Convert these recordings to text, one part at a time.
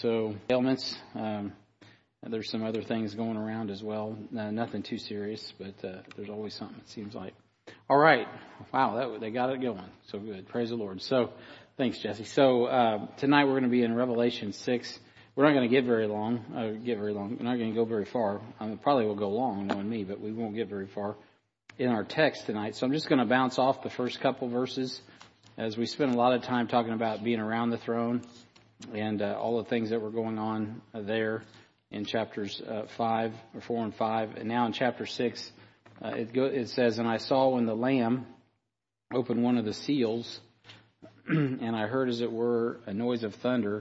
So ailments, there's some other things going around as well. Nothing too serious, but there's always something, it seems like. All right. Wow, they got it going. So good. Praise the Lord. So thanks, Jesse. So tonight we're going to be in Revelation 6. We're not going to get very long. We're not going to go very far. Probably will go long, knowing me, but we won't get very far in our text tonight. So I'm just going to bounce off the first couple verses as we spend a lot of time talking about being around the throne and all the things that were going on there in chapters 4 and 5. And now in chapter 6, it says, "And I saw when the Lamb opened one of the seals, and I heard as it were a noise of thunder,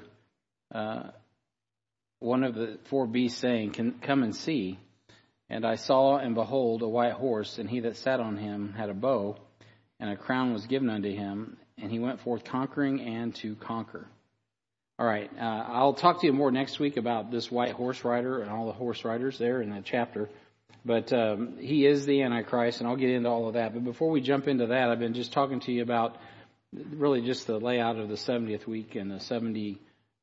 one of the four beasts saying, 'Come and see.' And I saw, and behold, a white horse, and he that sat on him had a bow, and a crown was given unto him, and he went forth conquering and to conquer." All right, I'll talk to you more next week about this white horse rider and all the horse riders there in that chapter. But he is the Antichrist, and I'll get into all of that. But before we jump into that, I've been just talking to you about really just the layout of the 70th week and the 70,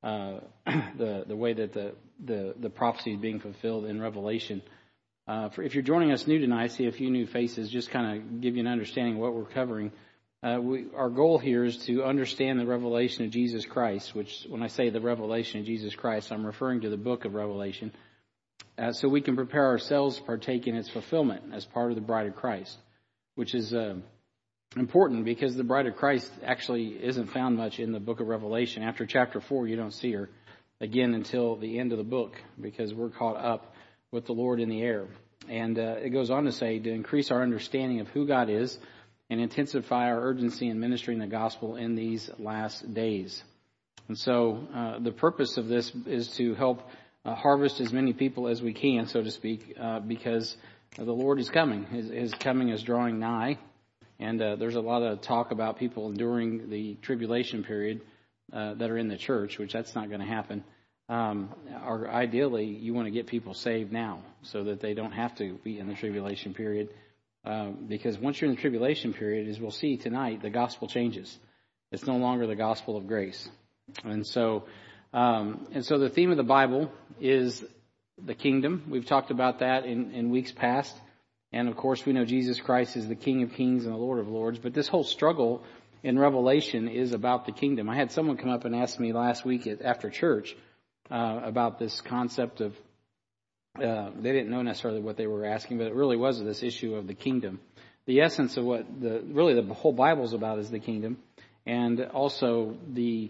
the way that the prophecy is being fulfilled in Revelation. If you're joining us new tonight, I see a few new faces, just kind of give you an understanding of what we're covering. Our goal here is to understand the revelation of Jesus Christ, which when I say the revelation of Jesus Christ, I'm referring to the book of Revelation, so we can prepare ourselves to partake in its fulfillment as part of the bride of Christ, which is important because the bride of Christ actually isn't found much in the book of Revelation. After chapter 4, you don't see her again until the end of the book because we're caught up with the Lord in the air. And it goes on to say to increase our understanding of who God is and intensify our urgency in ministering the gospel in these last days. And so the purpose of this is to help harvest as many people as we can, so to speak, because the Lord is coming. His coming is drawing nigh. And there's a lot of talk about people during the tribulation period that are in the church, which that's not going to happen. Ideally, you want to get people saved now so that they don't have to be in the tribulation period. Because once you're in the tribulation period, as we'll see tonight, the gospel changes. It's no longer the gospel of grace. And so the theme of the Bible is the kingdom. We've talked about that in weeks past. And of course, we know Jesus Christ is the King of Kings and the Lord of Lords. But this whole struggle in Revelation is about the kingdom. I had someone come up and ask me last week after church about this concept of, they didn't know necessarily what they were asking, but it really was this issue of the kingdom. The essence of what the whole Bible is about is the kingdom, and also the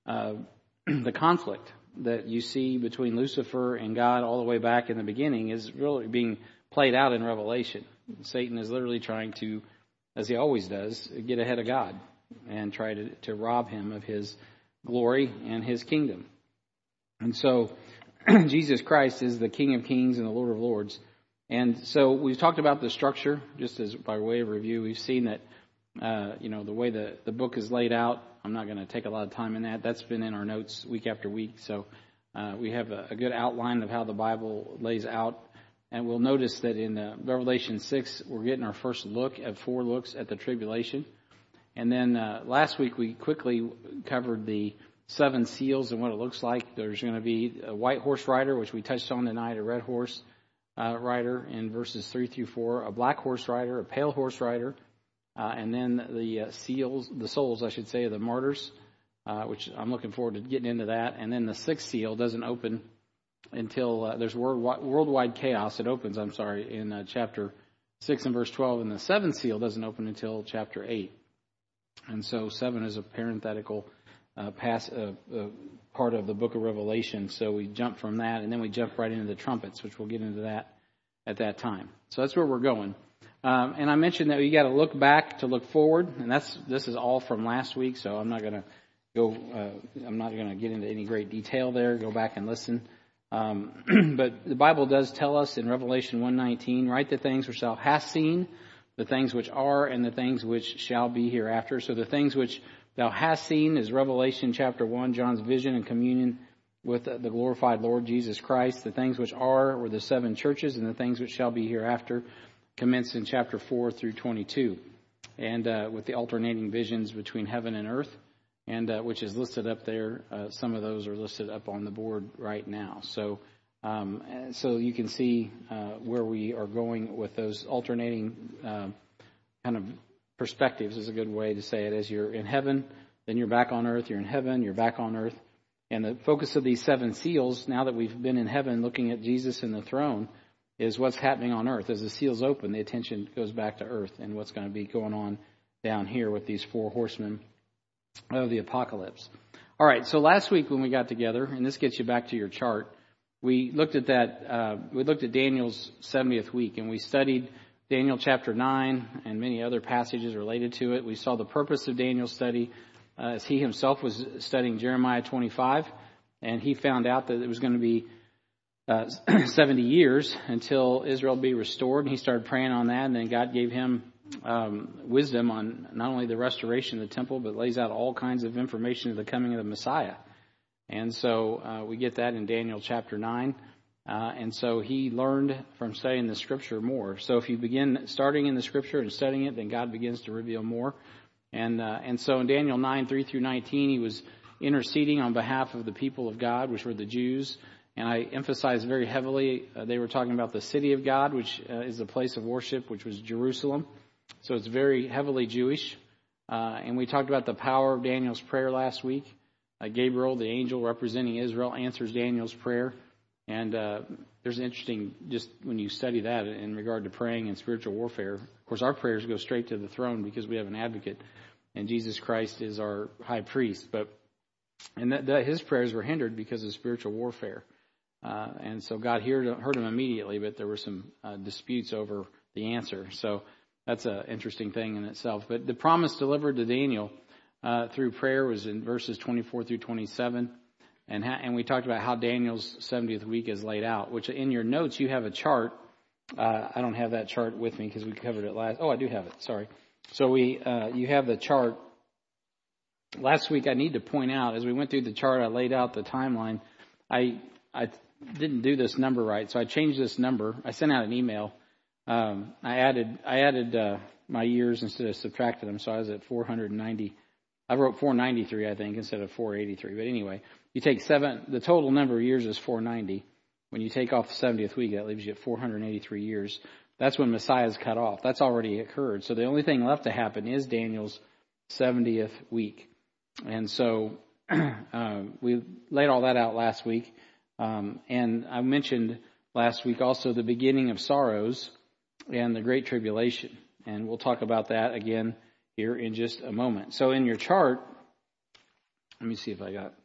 conflict that you see between Lucifer and God all the way back in the beginning is really being played out in Revelation. Satan is literally trying to, as he always does, get ahead of God and try to rob him of his glory and his kingdom. And so Jesus Christ is the King of Kings and the Lord of Lords. And so we've talked about the structure, just as by way of review. We've seen that, the way the book is laid out. I'm not going to take a lot of time in that. That's been in our notes week after week. So we have a good outline of how the Bible lays out. And we'll notice that in Revelation 6, we're getting our first look at 4 looks at the tribulation. And then last week we quickly covered the 7 seals and what it looks like. There's going to be a white horse rider, which we touched on tonight, a red horse rider in verses 3 through 4, a black horse rider, a pale horse rider, and then the souls, I should say, of the martyrs, which I'm looking forward to getting into that. And then the 6th seal doesn't open until there's worldwide chaos. It opens, in chapter 6 and verse 12, and the 7th seal doesn't open until chapter 8. And so 7 is a parenthetical part of the book of Revelation. So we jump from that, and then we jump right into the trumpets, which we'll get into that at that time. So that's where we're going. And I mentioned that you got to look back to look forward, and this is all from last week. So I'm not going to get into any great detail there. Go back and listen. But the Bible does tell us in Revelation 1:19, write the things which thou hast seen, the things which are, and the things which shall be hereafter. So the things which thou hast seen is Revelation chapter 1, John's vision and communion with the glorified Lord Jesus Christ. The things which are were the 7 churches, and the things which shall be hereafter commence in chapter 4 through 22. And with the alternating visions between heaven and earth and which is listed up there. Some of those are listed up on the board right now. So you can see where we are going with those alternating kind of perspectives is a good way to say it. As you're in heaven, then you're back on earth. You're in heaven, you're back on earth. And the focus of these 7 seals, now that we've been in heaven looking at Jesus and the throne, is what's happening on earth. As the seals open, the attention goes back to earth and what's going to be going on down here with these 4 horsemen of the apocalypse. All right, so last week when we got together, and this gets you back to your chart, we looked at Daniel's 70th week, and we studied Daniel chapter 9 and many other passages related to it. We saw the purpose of Daniel's study as he himself was studying Jeremiah 25, and he found out that it was going to be 70 years until Israel be restored, and he started praying on that, and then God gave him wisdom on not only the restoration of the temple, but lays out all kinds of information of the coming of the Messiah. And so we get that in Daniel chapter 9. And so he learned from studying the Scripture more. So if you begin starting in the Scripture and studying it, then God begins to reveal more. And so in Daniel 9, 3 through 19, he was interceding on behalf of the people of God, which were the Jews. And I emphasized very heavily, they were talking about the city of God, which is the place of worship, which was Jerusalem. So it's very heavily Jewish. And we talked about the power of Daniel's prayer last week. Gabriel, the angel representing Israel, answers Daniel's prayer. And there's an interesting, just when you study that in regard to praying and spiritual warfare, of course, our prayers go straight to the throne because we have an advocate, and Jesus Christ is our high priest. And his prayers were hindered because of spiritual warfare. And so God heard him immediately, but there were some disputes over the answer. So that's an interesting thing in itself. But the promise delivered to Daniel through prayer was in verses 24 through 27. And we talked about how Daniel's 70th week is laid out, which in your notes you have a chart. I don't have that chart with me because we covered it last. Oh, I do have it. Sorry. So you have the chart. Last week I need to point out, as we went through the chart, I laid out the timeline. I didn't do this number right, so I changed this number. I sent out an email. I added my years instead of subtracted them, so I was at 490. I wrote 493, I think, instead of 483. But anyway, you take the total number of years is 490. When you take off the 70th week, that leaves you at 483 years. That's when Messiah is cut off. That's already occurred. So the only thing left to happen is Daniel's 70th week. And so we laid all that out last week. And I mentioned last week also the beginning of sorrows and the Great Tribulation. And we'll talk about that again here in just a moment. So in your chart, let me see if I got,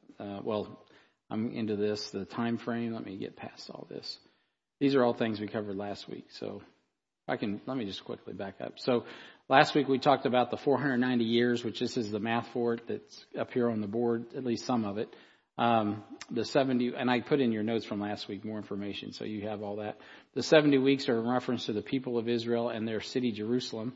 I'm into this, the time frame. Let me get past all this. These are all things we covered last week. So let me just quickly back up. So last week we talked about the 490 years, which this is the math for it that's up here on the board, at least some of it. The 70, and I put in your notes from last week more information, so you have all that. The 70 weeks are in reference to the people of Israel and their city, Jerusalem,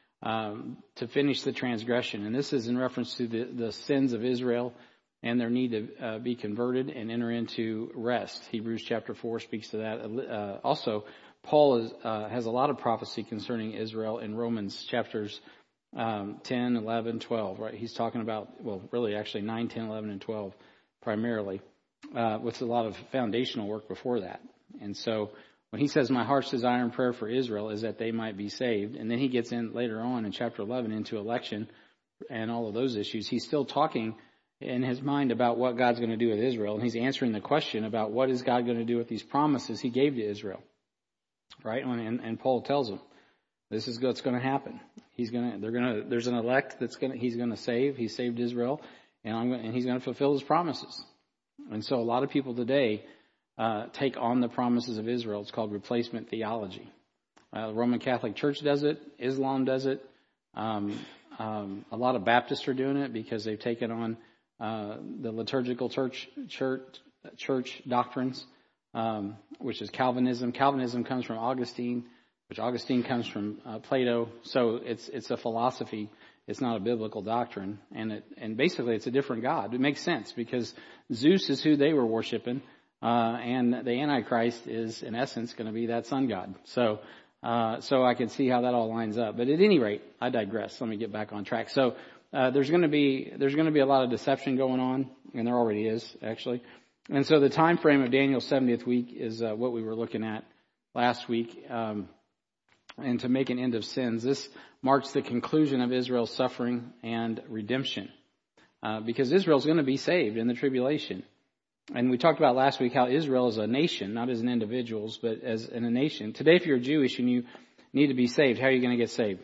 to finish the transgression. And this is in reference to the sins of Israel and their need to be converted and enter into rest. Hebrews chapter 4 speaks to that. Also, Paul has a lot of prophecy concerning Israel in Romans chapters 10, 11, 12. Right? He's talking about, actually 9, 10, 11, and 12 primarily, with a lot of foundational work before that. And so when he says, my heart's desire and prayer for Israel is that they might be saved, and then he gets in later on in chapter 11 into election and all of those issues, he's still talking in his mind about what God's going to do with Israel, and he's answering the question about what is God going to do with these promises he gave to Israel, right? And Paul tells him, this is what's going to happen. There's an elect he's going to save. He saved Israel, and he's going to fulfill his promises. And so a lot of people today take on the promises of Israel. It's called replacement theology. The Roman Catholic Church does it. Islam does it. A lot of Baptists are doing it because they've taken on the liturgical church doctrines, which is Calvinism. Calvinism comes from Augustine, which Augustine comes from Plato. So it's a philosophy. It's not a biblical doctrine, and basically it's a different God. It makes sense because Zeus is who they were worshiping, and the Antichrist is in essence going to be that sun god. So I can see how that all lines up. But at any rate, I digress. Let me get back on track. So there's going to be a lot of deception going on, and there already is actually. And so the time frame of Daniel's 70th week is what we were looking at last week. And to make an end of sins, this marks the conclusion of Israel's suffering and redemption, because Israel's going to be saved in the tribulation. And we talked about last week how Israel is a nation, not as an individuals, but as in a nation. Today, if you're Jewish and you need to be saved, how are you going to get saved?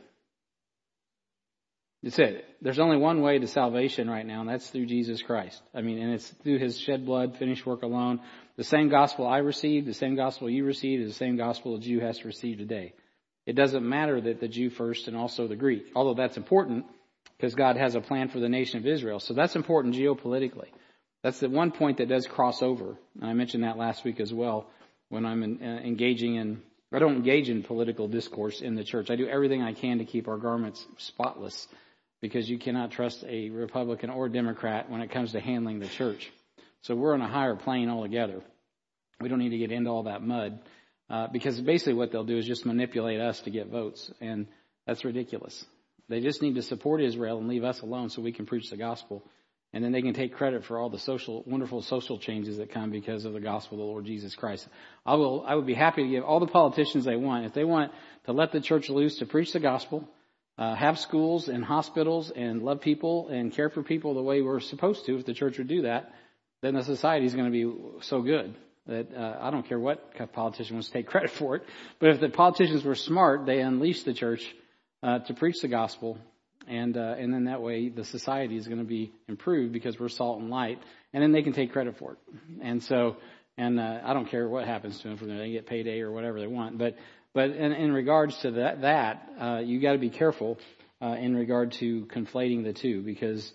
That's it. There's only one way to salvation right now, and that's through Jesus Christ. And it's through His shed blood, finished work alone. The same gospel I received, the same gospel you received, is the same gospel a Jew has to receive today. It doesn't matter that the Jew first and also the Greek, although that's important because God has a plan for the nation of Israel. So that's important geopolitically. That's the one point that does cross over. And I mentioned that last week as well when I'm engaging in, I don't engage in political discourse in the church. I do everything I can to keep our garments spotless, because you cannot trust a Republican or Democrat when it comes to handling the church. So we're on a higher plane altogether. We don't need to get into all that mud, because basically what they'll do is just manipulate us to get votes, and that's ridiculous. They just need to support Israel and leave us alone so we can preach the gospel, and then they can take credit for all the wonderful social changes that come because of the gospel of the Lord Jesus Christ. I would be happy to give all the politicians they want. If they want to let the church loose to preach the gospel, have schools and hospitals and love people and care for people the way we're supposed to, if the church would do that, then the society is going to be so good that I don't care what politician wants to take credit for it. But if the politicians were smart, they unleashed the church to preach the gospel, and then that way the society is going to be improved because we're salt and light, and then they can take credit for it. And so, I don't care what happens to them from there; they get payday or whatever they want. But in regards to that you got to be careful in regard to conflating the two, because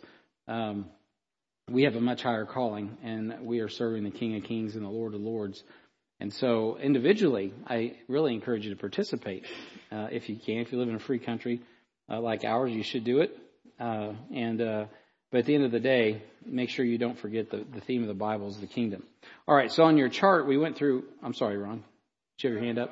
we have a much higher calling, and we are serving the King of Kings and the Lord of Lords. And so individually, I really encourage you to participate if you can. If you live in a free country like ours, you should do it. But at the end of the day, make sure you don't forget the theme of the Bible is the kingdom. All right, so on your chart, we went through... I'm sorry, Ron. Did you have your hand up?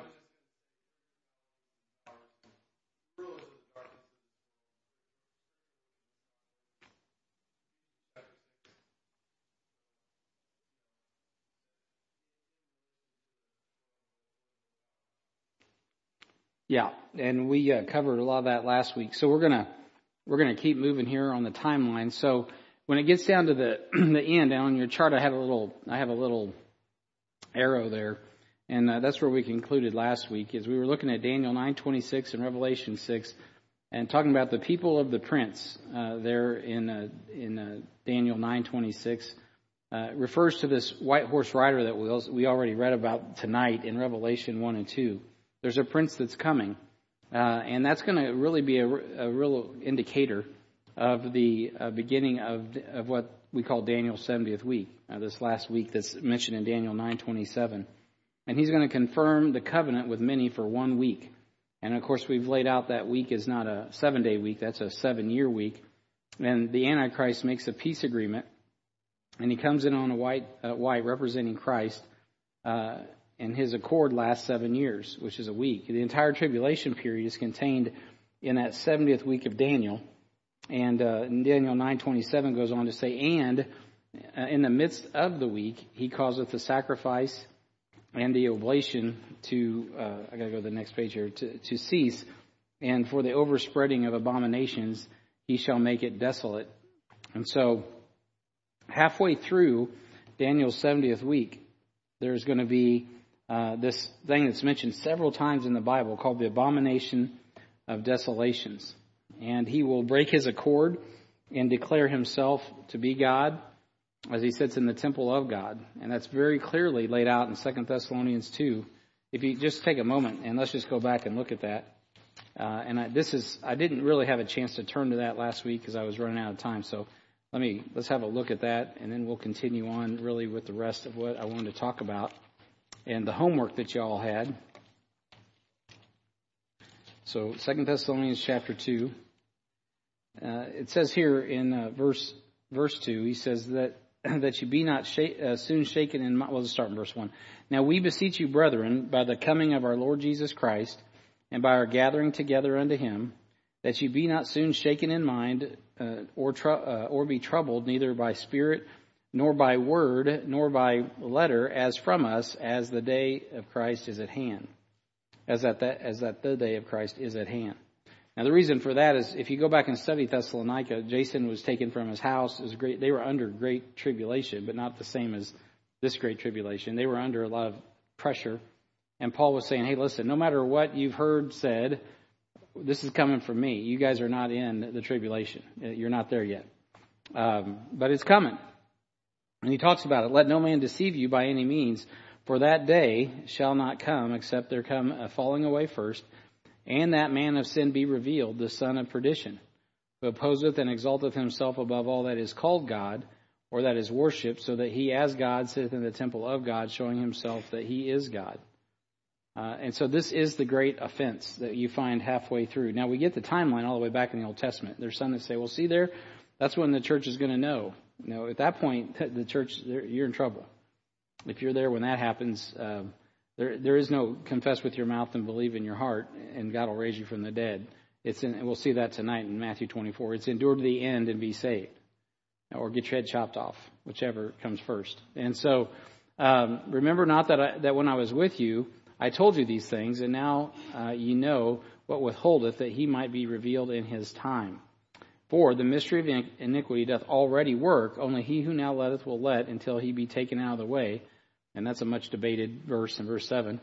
Yeah, and we covered a lot of that last week. So we're gonna keep moving here on the timeline. So when it gets down to the end, on your chart, I have a little arrow there, and that's where we concluded last week. Is we were looking at Daniel 9:26 and Revelation 6, and talking about the people of the prince there in Daniel 9:26. Refers to this white horse rider that we already read about tonight in Revelation 1 and 2. There's a prince that's coming, and that's going to really be a real indicator of the beginning of what we call Daniel's 70th week, this last week that's mentioned in Daniel 9:27. And he's going to confirm the covenant with many for 1 week. And, of course, we've laid out that week is not a 7-day week. That's a 7-year week. And the Antichrist makes a peace agreement, and he comes in on a white representing Christ, and his accord lasts 7 years, which is a week. The entire tribulation period is contained in that 70th week of Daniel. And Daniel 9:27 goes on to say, and in the midst of the week, he causeth the sacrifice and the oblation to, I got to go to the next page here, to cease. And for the overspreading of abominations, he shall make it desolate. And so halfway through Daniel's 70th week, there's going to be this thing that's mentioned several times in the Bible called the abomination of desolations. And he will break his accord and declare himself to be God as he sits in the temple of God. And that's very clearly laid out in 2 Thessalonians 2. If you just take a moment and let's just go back and look at that. I didn't really have a chance to turn to that last week because I was running out of time. So let's have a look at that, and then we'll continue on really with the rest of what I wanted to talk about and the homework that you all had. So 2 Thessalonians chapter 2, it says here in verse 2, he says that you be not soon shaken in mind. Well, let's start in verse 1. Now we beseech you, brethren, by the coming of our Lord Jesus Christ, and by our gathering together unto him, that you be not soon shaken in mind or be troubled, neither by spirit, nor by word, nor by letter, as from us, as the day of Christ is at hand. As that the day of Christ is at hand. Now, the reason for that is, if you go back and study Thessalonica, Jason was taken from his house. It was great. They were under great tribulation, but not the same as this great tribulation. They were under a lot of pressure. And Paul was saying, hey, listen, no matter what you've heard said, this is coming from me. You guys are not in the tribulation. You're not there yet. But it's coming. And he talks about it. Let no man deceive you by any means, for that day shall not come, except there come a falling away first, and that man of sin be revealed, the son of perdition, who opposeth and exalteth himself above all that is called God, or that is worshipped, so that he as God sitteth in the temple of God, showing himself that he is God. And so this is the great offense that you find halfway through. Now, we get the timeline all the way back in the Old Testament. There's some that say, well, see there, that's when the church is going to know. No, at that point, the church, you're in trouble. If you're there when that happens, there is no confess with your mouth and believe in your heart, and God will raise you from the dead. We'll see that tonight in Matthew 24. It's endure to the end and be saved, or get your head chopped off, whichever comes first. And so, remember not that when I was with you, I told you these things, and now ye know what withholdeth, that he might be revealed in his time. For the mystery of iniquity doth already work, only he who now letteth will let until he be taken out of the way. And that's a much debated verse in verse 7.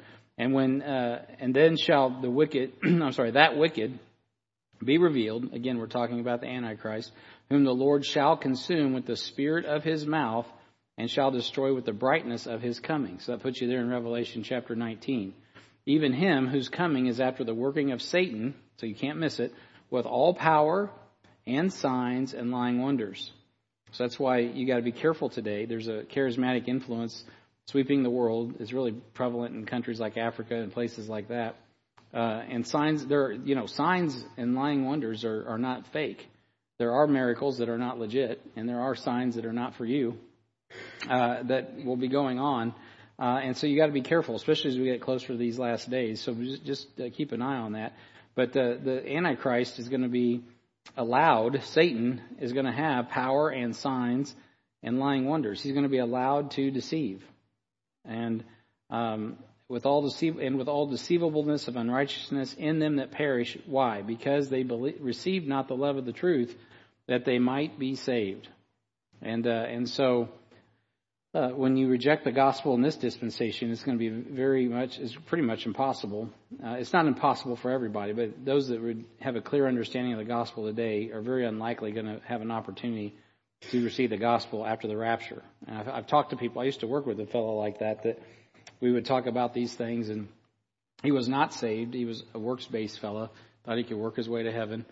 And then shall the wicked, that wicked be revealed. Again, we're talking about the Antichrist, whom the Lord shall consume with the spirit of his mouth, and shall destroy with the brightness of his coming. So that puts you there in Revelation chapter 19. Even him whose coming is after the working of Satan, so you can't miss it, with all power and signs and lying wonders. So that's why you got to be careful today. There's a charismatic influence sweeping the world. It's really prevalent in countries like Africa and places like that. And signs and lying wonders are not fake. There are miracles that are not legit, and there are signs that are not for you. That will be going on. And so you got to be careful, especially as we get closer to these last days. So just keep an eye on that. But the Antichrist is going to be allowed, Satan is going to have power and signs and lying wonders. He's going to be allowed to deceive. And with all deceivableness of unrighteousness in them that perish. Why? Because they received not the love of the truth, that they might be saved. And so when you reject the gospel in this dispensation, it's going to be it's pretty much impossible. It's not impossible for everybody, but those that would have a clear understanding of the gospel today are very unlikely going to have an opportunity to receive the gospel after the rapture. And I've talked to people. I used to work with a fellow like that we would talk about these things, and he was not saved. He was a works-based fellow, thought he could work his way to heaven,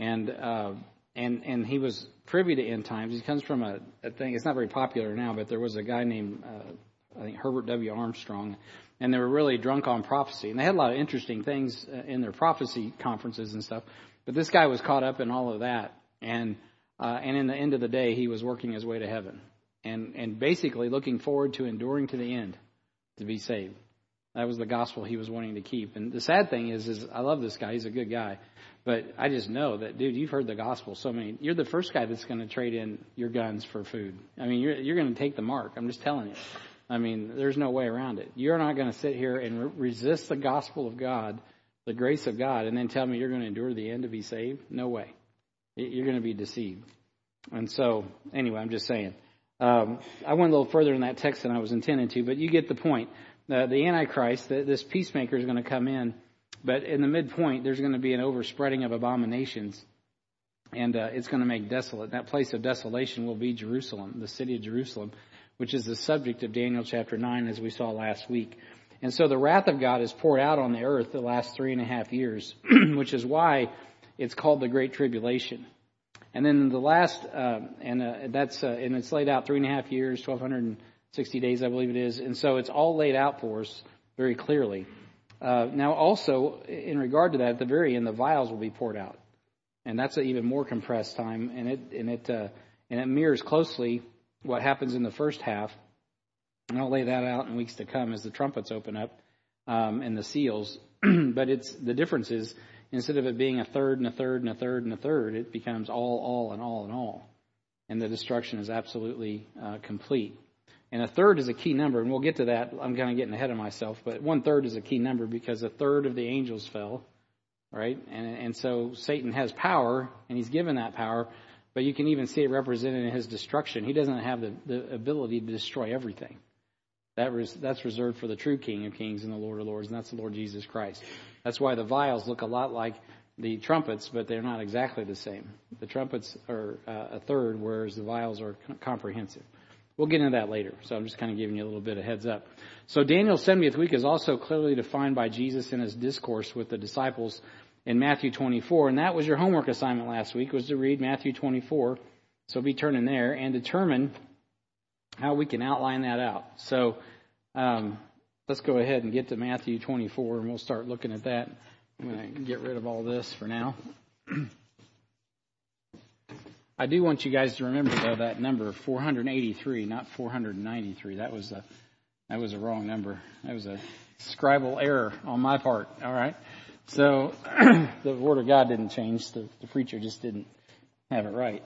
and he was privy to end times. He comes from a thing. It's not very popular now, but there was a guy named I think Herbert W. Armstrong, and they were really drunk on prophecy, and they had a lot of interesting things in their prophecy conferences and stuff. But this guy was caught up in all of that, and in the end of the day, he was working his way to heaven, and basically looking forward to enduring to the end to be saved. That was the gospel he was wanting to keep. And the sad thing is I love this guy. He's a good guy. But I just know that, dude, you've heard the gospel so many. You're the first guy that's going to trade in your guns for food. I mean, you're going to take the mark. I'm just telling you. I mean, there's no way around it. You're not going to sit here and resist the gospel of God, the grace of God, and then tell me you're going to endure the end to be saved. No way. You're going to be deceived. And so, anyway, I'm just saying. I went a little further in that text than I was intending to, but you get the point. The Antichrist, this peacemaker is going to come in, but in the midpoint, there's going to be an overspreading of abominations, and it's going to make desolate. That place of desolation will be Jerusalem, the city of Jerusalem, which is the subject of Daniel chapter 9, as we saw last week. And so the wrath of God is poured out on the earth the last 3.5 years, which is why it's called the Great Tribulation. And then the last, and it's laid out 3.5 years, 1,260 days, I believe it is. And so it's all laid out for us very clearly. Now also, in regard to that, at the very end, the vials will be poured out. And that's an even more compressed time. And it mirrors closely what happens in the first half. And I'll lay that out in weeks to come as the trumpets open up, and the seals. But the difference is instead of it being a third and a third and a third and a third, it becomes all, and all, and all. And the destruction is absolutely complete. And a third is a key number, and we'll get to that. I'm kind of getting ahead of myself, but 1/3 is a key number because a third of the angels fell, right? And so Satan has power, and he's given that power, but you can even see it represented in his destruction. He doesn't have the ability to destroy everything. That's reserved for the true King of Kings and the Lord of Lords, and that's the Lord Jesus Christ. That's why the vials look a lot like the trumpets, but they're not exactly the same. The trumpets are a third, whereas the vials are comprehensive. We'll get into that later, so I'm just kind of giving you a little bit of heads up. So Daniel's 70th week is also clearly defined by Jesus in his discourse with the disciples in Matthew 24, and that was your homework assignment last week, was to read Matthew 24, so be turning there, and determine how we can outline that out. So let's go ahead and get to Matthew 24, and we'll start looking at that. I'm going to get rid of all this for now. I do want you guys to remember, though, that number 483, not 493. That was a wrong number. That was a scribal error on my part. All right. So the Word of God didn't change. The preacher just didn't have it right.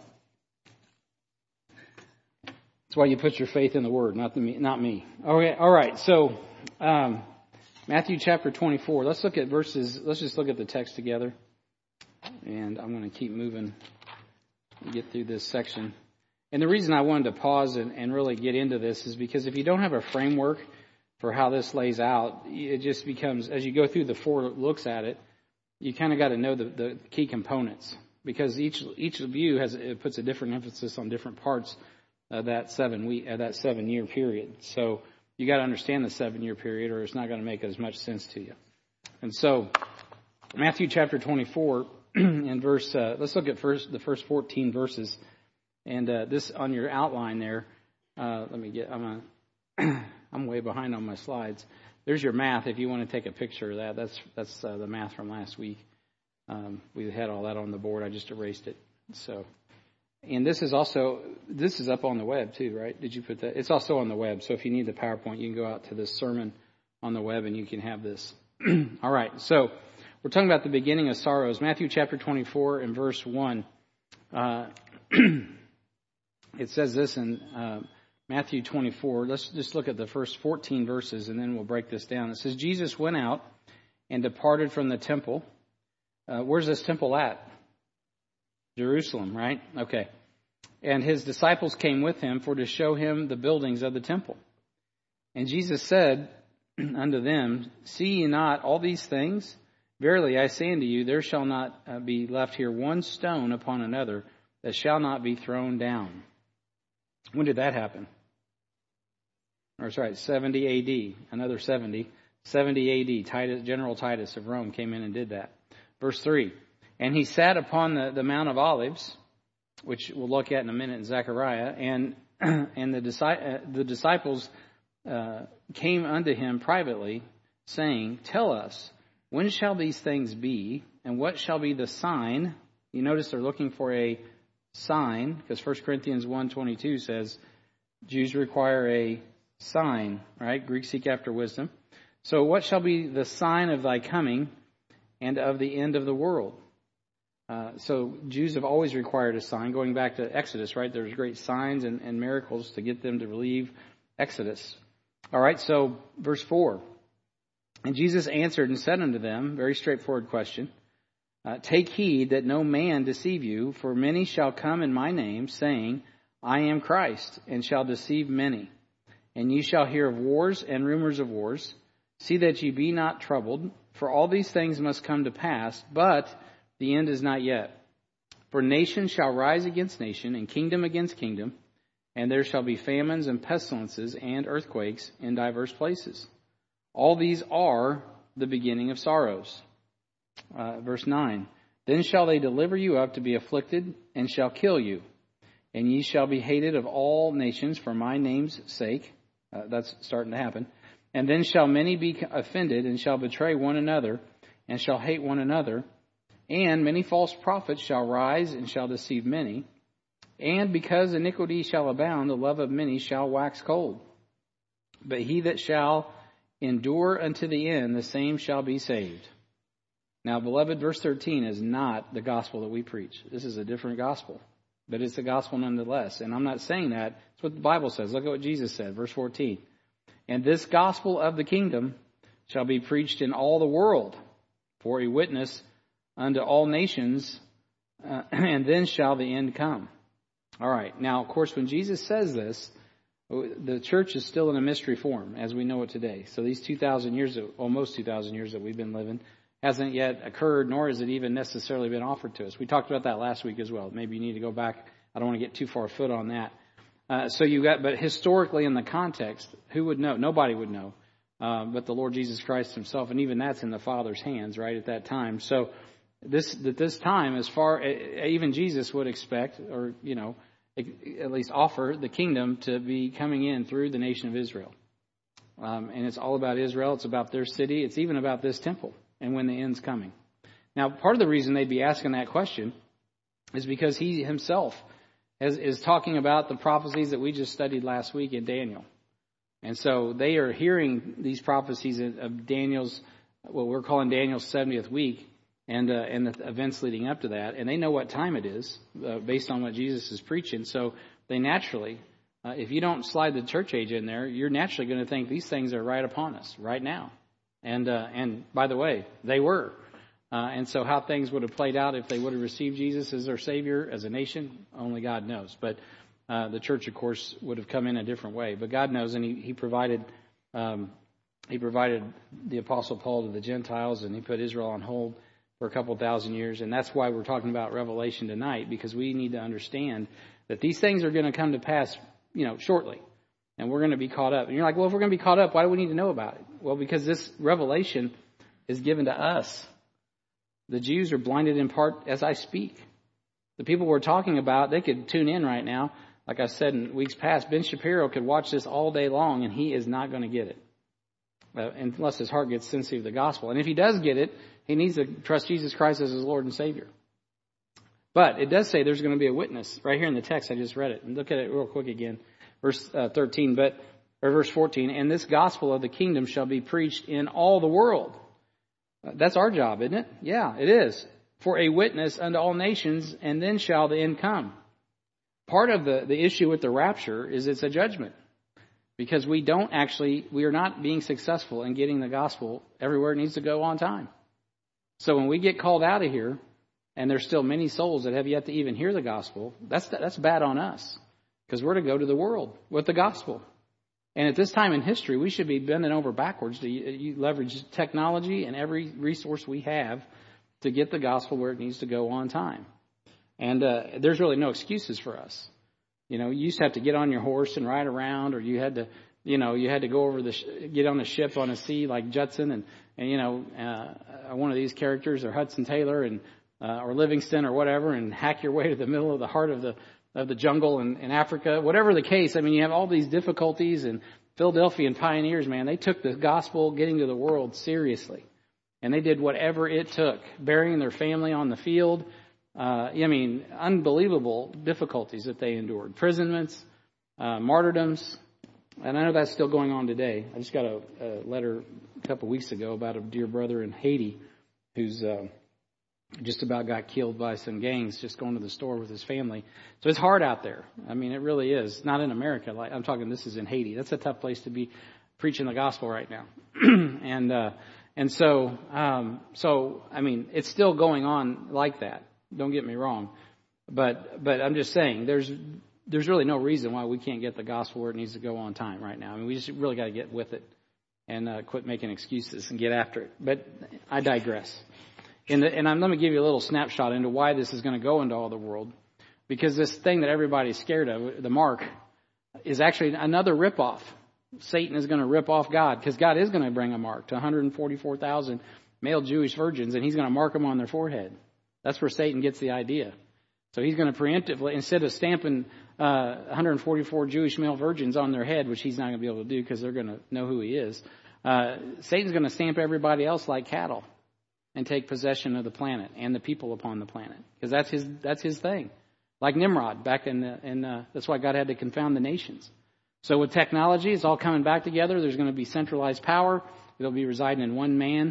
That's why you put your faith in the Word, not me. Okay. All right. So Matthew chapter 24. Let's look at verses. Let's just look at the text together, and I'm going to keep moving. Get through this section. And the reason I wanted to pause and really get into this is because if you don't have a framework for how this lays out, it just becomes, as you go through the 4 looks at it, you kind of got to know the key components, because each of you puts a different emphasis on different parts of that 7-year period. So you got to understand the 7-year period, or it's not going to make as much sense to you. And so Matthew chapter 24. In verse, let's look at the first 14 verses, and this on your outline there. I'm way behind on my slides. There's your math. If you want to take a picture of that, that's the math from last week. We had all that on the board. I just erased it. So, and this is up on the web too, right? Did you put that? It's also on the web. So if you need the PowerPoint, you can go out to this sermon on the web and you can have this. All right. So. We're talking about the beginning of sorrows. Matthew chapter 24 and verse 1. It says this in Matthew 24. Let's just look at the first 14 verses and then we'll break this down. It says, Jesus went out and departed from the temple. Where's this temple at? Jerusalem, right? Okay. And his disciples came with him to show him the buildings of the temple. And Jesus said unto them, See ye not all these things? Verily I say unto you, there shall not be left here one stone upon another that shall not be thrown down. When did that happen? Or sorry, 70 A.D. Another 70. 70 A.D. General Titus of Rome came in and did that. Verse 3. And he sat upon the Mount of Olives, which we'll look at in a minute in Zechariah, and the disciples came unto him privately, saying, Tell us, when shall these things be, and what shall be the sign? You notice they're looking for a sign, because 1 Corinthians 1:22 says Jews require a sign, right? Greeks seek after wisdom. So what shall be the sign of thy coming and of the end of the world? So Jews have always required a sign, going back to Exodus, right? There's great signs and miracles to get them to believe Exodus. All right, so verse 4. And Jesus answered and said unto them, very straightforward question, Take heed that no man deceive you, for many shall come in my name, saying, I am Christ, and shall deceive many. And ye shall hear of wars and rumors of wars. See that ye be not troubled, for all these things must come to pass, but the end is not yet. For nation shall rise against nation, and kingdom against kingdom, and there shall be famines and pestilences and earthquakes in divers places. All these are the beginning of sorrows. Verse 9. Then shall they deliver you up to be afflicted, and shall kill you. And ye shall be hated of all nations for my name's sake. That's starting to happen. And then shall many be offended, and shall betray one another, and shall hate one another. And many false prophets shall rise, and shall deceive many. And because iniquity shall abound, the love of many shall wax cold. But he that shall endure unto the end, the same shall be saved. Now, beloved, verse 13 is not the gospel that we preach. This is a different gospel, but it's the gospel nonetheless. And I'm not saying that. It's what the Bible says. Look at what Jesus said, verse 14. And this gospel of the kingdom shall be preached in all the world for a witness unto all nations, and then shall the end come. All right. Now, of course, when Jesus says this, the church is still in a mystery form as we know it today. So these 2,000 years, almost 2,000 years that we've been living, hasn't yet occurred, nor has it even necessarily been offered to us. We talked about that last week as well. Maybe you need to go back. I don't want to get too far afoot on that. But historically in the context, who would know? Nobody would know, but the Lord Jesus Christ himself, and even that's in the Father's hands, right, at that time. So this time, as far, even Jesus would expect, or, at least offer the kingdom to be coming in through the nation of Israel. And it's all about Israel. It's about their city. It's even about this temple and when the end's coming. Now, part of the reason they'd be asking that question is because he himself is talking about the prophecies that we just studied last week in Daniel. And so they are hearing these prophecies of Daniel's, what we're calling Daniel's 70th week, and the events leading up to that. And they know what time it is based on what Jesus is preaching. So they naturally, if you don't slide the church age in there, you're naturally going to think these things are right upon us right now. And by the way, they were. And so how things would have played out if they would have received Jesus as their Savior as a nation, only God knows. But the church, of course, would have come in a different way. But God knows, and He provided the Apostle Paul to the Gentiles, and He put Israel on hold for a couple thousand years. And that's why we're talking about Revelation tonight, because we need to understand that these things are going to come to pass, shortly. And we're going to be caught up. And you're like, well, if we're going to be caught up, why do we need to know about it? Well, because this revelation is given to us. The Jews are blinded in part as I speak. The people we're talking about, they could tune in right now. Like I said in weeks past, Ben Shapiro could watch this all day long, and he is not going to get it. Unless his heart gets sensitive to the gospel. And if he does get it, he needs to trust Jesus Christ as his Lord and Savior. But it does say there's going to be a witness right here in the text. I just read it. And look at it real quick again. Verse 14. And this gospel of the kingdom shall be preached in all the world. That's our job, isn't it? Yeah, it is. For a witness unto all nations, and then shall the end come. Part of the issue with the rapture is it's a judgment. Because we are not being successful in getting the gospel everywhere it needs to go on time. So when we get called out of here, and there's still many souls that have yet to even hear the gospel, that's bad on us. Because we're to go to the world with the gospel. And at this time in history, we should be bending over backwards to leverage technology and every resource we have to get the gospel where it needs to go on time. And there's really no excuses for us. You used to have to get on your horse and ride around, or you had to go over get on a ship on a sea like Judson and one of these characters, or Hudson Taylor or Livingston or whatever, and hack your way to the middle of the heart of the jungle in Africa. Whatever the case, I mean, you have all these difficulties, and Philadelphian pioneers, man, they took the gospel getting to the world seriously. And they did whatever it took, burying their family on the field. Unbelievable difficulties that they endured. Imprisonments, martyrdoms. And I know that's still going on today. I just got a letter a couple weeks ago about a dear brother in Haiti who's just about got killed by some gangs just going to the store with his family. So it's hard out there. I mean, it really is. Not in America. Like I'm talking, this is in Haiti. That's a tough place to be preaching the gospel right now. So I mean, it's still going on like that. Don't get me wrong. But I'm just saying there's really no reason why we can't get the gospel where it needs to go on time right now. I mean, we just really got to get with it and quit making excuses and get after it. But I digress. And let me give you a little snapshot into why this is going to go into all the world. Because this thing that everybody's scared of, the mark, is actually another ripoff. Satan is going to rip off God, because God is going to bring a mark to 144,000 male Jewish virgins, and he's going to mark them on their forehead. That's where Satan gets the idea. So he's going to preemptively, instead of stamping 144 Jewish male virgins on their head, which he's not going to be able to do because they're going to know who he is, Satan's going to stamp everybody else like cattle and take possession of the planet and the people upon the planet, because that's his thing. Like Nimrod back that's why God had to confound the nations. So with technology, it's all coming back together. There's going to be centralized power. It'll be residing in one man.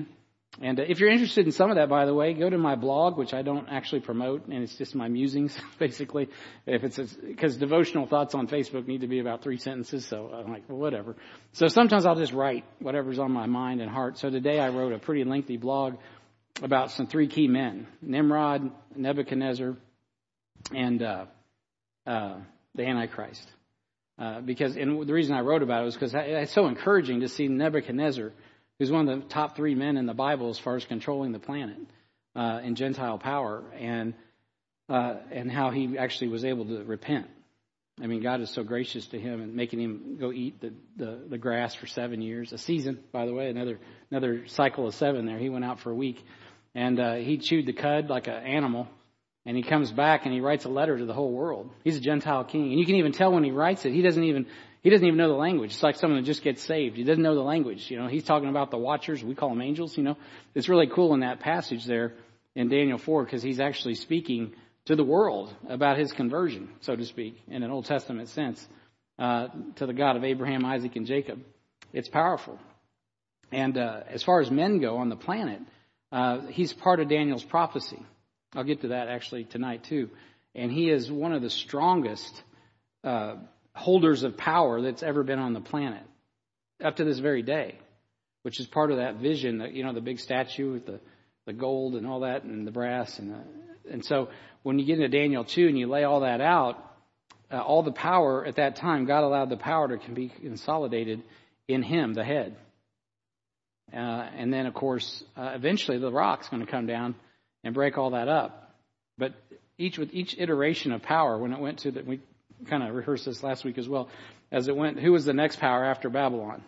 And if you're interested in some of that, by the way, go to my blog, which I don't actually promote, and it's just my musings, basically. Because devotional thoughts on Facebook need to be about 3 sentences, so I'm like, well, whatever. So sometimes I'll just write whatever's on my mind and heart. So today I wrote a pretty lengthy blog about some 3 key men: Nimrod, Nebuchadnezzar, and the Antichrist. And the reason I wrote about it was because it's so encouraging to see Nebuchadnezzar, who's one of the top 3 men in the Bible as far as controlling the planet in Gentile power, and how he actually was able to repent. I mean, God is so gracious to him and making him go eat the grass for 7 years, a season, by the way, another cycle of 7 there. He went out for a week, and he chewed the cud like an animal, and he comes back and he writes a letter to the whole world. He's a Gentile king, and you can even tell when he writes it, he doesn't even know the language. It's like someone that just gets saved. He doesn't know the language. He's talking about the watchers. We call them angels. It's really cool in that passage there in Daniel 4, because he's actually speaking to the world about his conversion, so to speak, in an Old Testament sense, to the God of Abraham, Isaac, and Jacob. It's powerful. And as far as men go on the planet, he's part of Daniel's prophecy. I'll get to that actually tonight too. And he is one of the strongest holders of power that's ever been on the planet up to this very day, which is part of that vision that, the big statue with the gold and all that and the brass. And so when you get into Daniel 2 and you lay all that out, all the power at that time, God allowed the power to be consolidated in him, the head. And then, of course, eventually the rock's going to come down and break all that up. But with each iteration of power, when it went to we kind of rehearsed this last week as well, as it went, who was the next power after Babylon?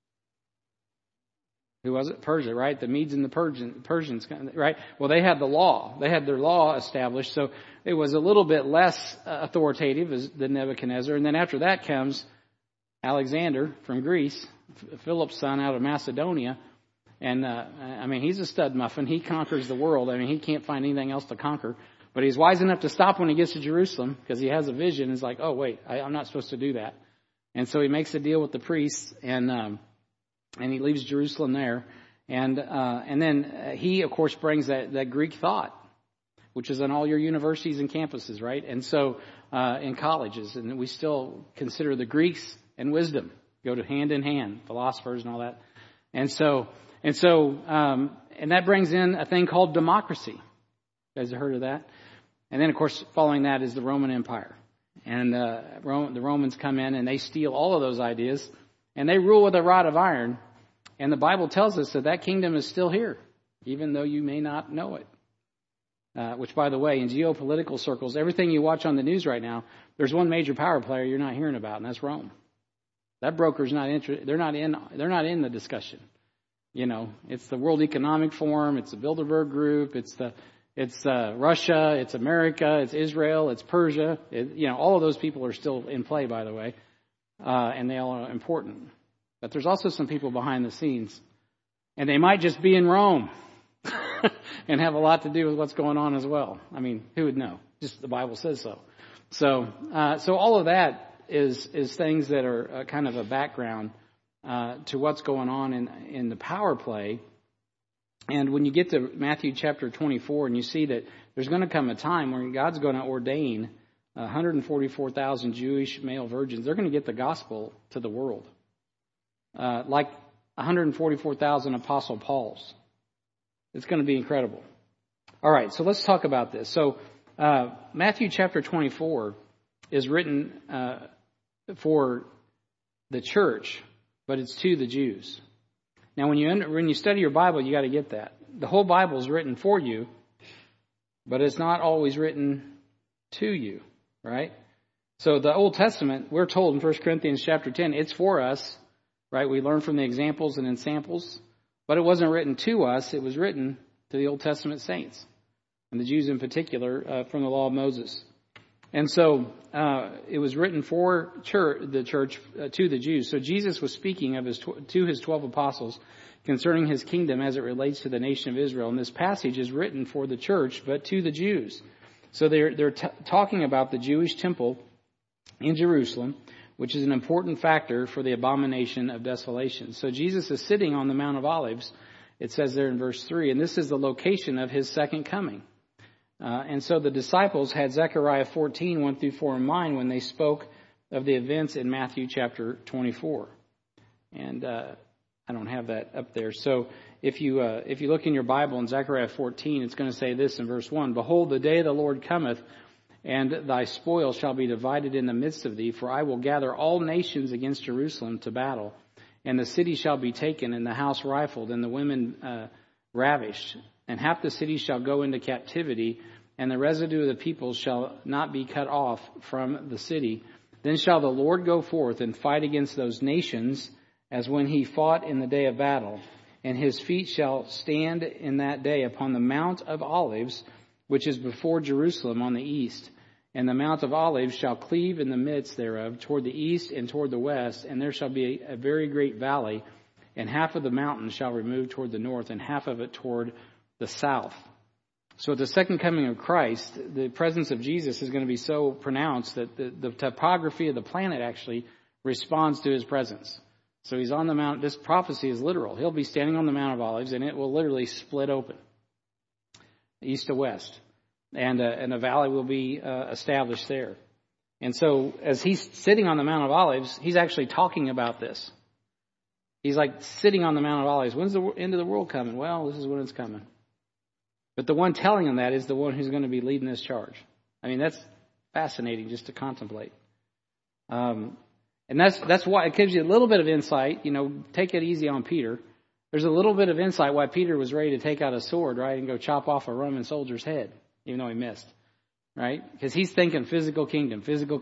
Who was it? Persia, right? The Medes and the Persians, right? Well, they had the law. They had their law established, so it was a little bit less authoritative than Nebuchadnezzar. And then after that comes Alexander from Greece, Philip's son out of Macedonia. And, he's a stud muffin. He conquers the world. He can't find anything else to conquer. But he's wise enough to stop when he gets to Jerusalem, because he has a vision. He's like, oh, wait, I'm not supposed to do that. And so he makes a deal with the priests, and he leaves Jerusalem there. And then he, of course, brings that Greek thought, which is on all your universities and campuses, right? And so in colleges, and we still consider the Greeks and wisdom go to hand in hand, philosophers and all that. And that brings in a thing called democracy. You guys have heard of that? And then, of course, following that is the Roman Empire. And the Romans come in and they steal all of those ideas, and they rule with a rod of iron. And the Bible tells us that kingdom is still here, even though you may not know it. Which, by the way, in geopolitical circles, everything you watch on the news right now, there's one major power player you're not hearing about, and that's Rome. That broker's not interested. They're not in the discussion. It's the World Economic Forum, it's the Bilderberg Group, it's Russia, it's America, it's Israel, it's Persia. All of those people are still in play, by the way, and they all are important. But there's also some people behind the scenes, and they might just be in Rome and have a lot to do with what's going on as well. Who would know? Just the Bible says so. So all of that is things that are kind of a background to what's going on in the power play. And when you get to Matthew chapter 24 and you see that there's going to come a time when God's going to ordain 144,000 Jewish male virgins, they're going to get the gospel to the world. Like 144,000 Apostle Pauls. It's going to be incredible. All right, so let's talk about this. So Matthew chapter 24 is written for the church, but it's to the Jews. Now, when you study your Bible, you got to get that. The whole Bible is written for you, but it's not always written to you, right? So the Old Testament, we're told in 1 Corinthians chapter 10, it's for us, right? We learn from the examples and ensamples, but it wasn't written to us. It was written to the Old Testament saints, and the Jews in particular, from the law of Moses. And so it was written for the church to the Jews. So Jesus was speaking of to his 12 apostles concerning his kingdom as it relates to the nation of Israel. And this passage is written for the church, but to the Jews. So they're talking about the Jewish temple in Jerusalem, which is an important factor for the abomination of desolation. So Jesus is sitting on the Mount of Olives, It says there in verse 3, and this is the location of his second coming. And so the disciples had Zechariah 14, 1 through 4 in mind when they spoke of the events in Matthew chapter 24. And I don't have that up there. So if you look in your Bible in Zechariah 14, it's going to say this in verse 1, behold, the day of the Lord cometh, and thy spoil shall be divided in the midst of thee, for I will gather all nations against Jerusalem to battle. And the city shall be taken, and the house rifled, and the women ravished. And half the city shall go into captivity, and the residue of the people shall not be cut off from the city. Then shall the Lord go forth and fight against those nations, as when he fought in the day of battle. And his feet shall stand in that day upon the Mount of Olives, which is before Jerusalem on the east. And the Mount of Olives shall cleave in the midst thereof, toward the east and toward the west, and there shall be a very great valley, and half of the mountain shall remove toward the north, and half of it toward the south. So at the second coming of Christ, the presence of Jesus is going to be so pronounced that the topography of the planet actually responds to his presence. So he's on the mount. This prophecy is literal. He'll be standing on the Mount of Olives, and it will literally split open, east to west. And a valley will be established there. And so as he's sitting on the Mount of Olives, he's actually talking about this. He's like sitting on the Mount of Olives. When's the end of the world coming? Well, this is when it's coming. But the one telling him that is the one who's going to be leading this charge. I mean, that's fascinating just to contemplate. And that's why it gives you a little bit of insight. You know, take it easy on Peter. There's a little bit of insight why Peter was ready to take out a sword, right, and go chop off a Roman soldier's head, even though he missed, right? Because he's thinking physical kingdom.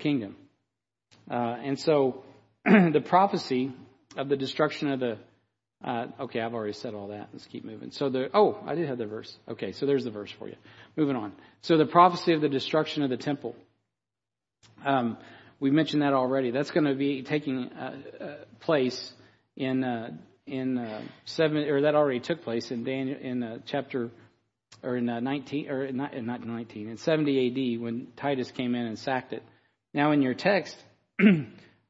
And so the prophecy of the destruction of the, okay, I've already said all that. Let's keep moving. So I did have the verse. Okay, so there's the verse for you. Moving on. So the prophecy of the destruction of the temple. We mentioned that already. That's going to be taking place in 7, or that already took place in Daniel in chapter. Or in 19, or not 19, in 70 AD when Titus came in and sacked it. Now in your text, look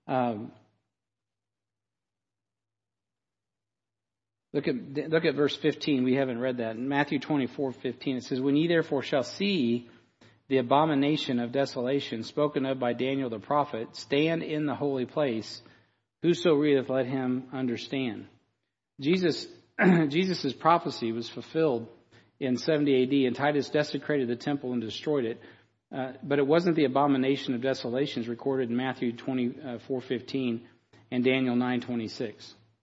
at verse 15. We haven't read that. In Matthew 24:15, it says, when ye therefore shall see the abomination of desolation spoken of by Daniel the prophet, stand in the holy place, whoso readeth, let him understand. Jesus' prophecy was fulfilled in 70 AD, and Titus desecrated the temple and destroyed it. But it wasn't the abomination of desolations recorded in Matthew 24:15 and Daniel 9:26.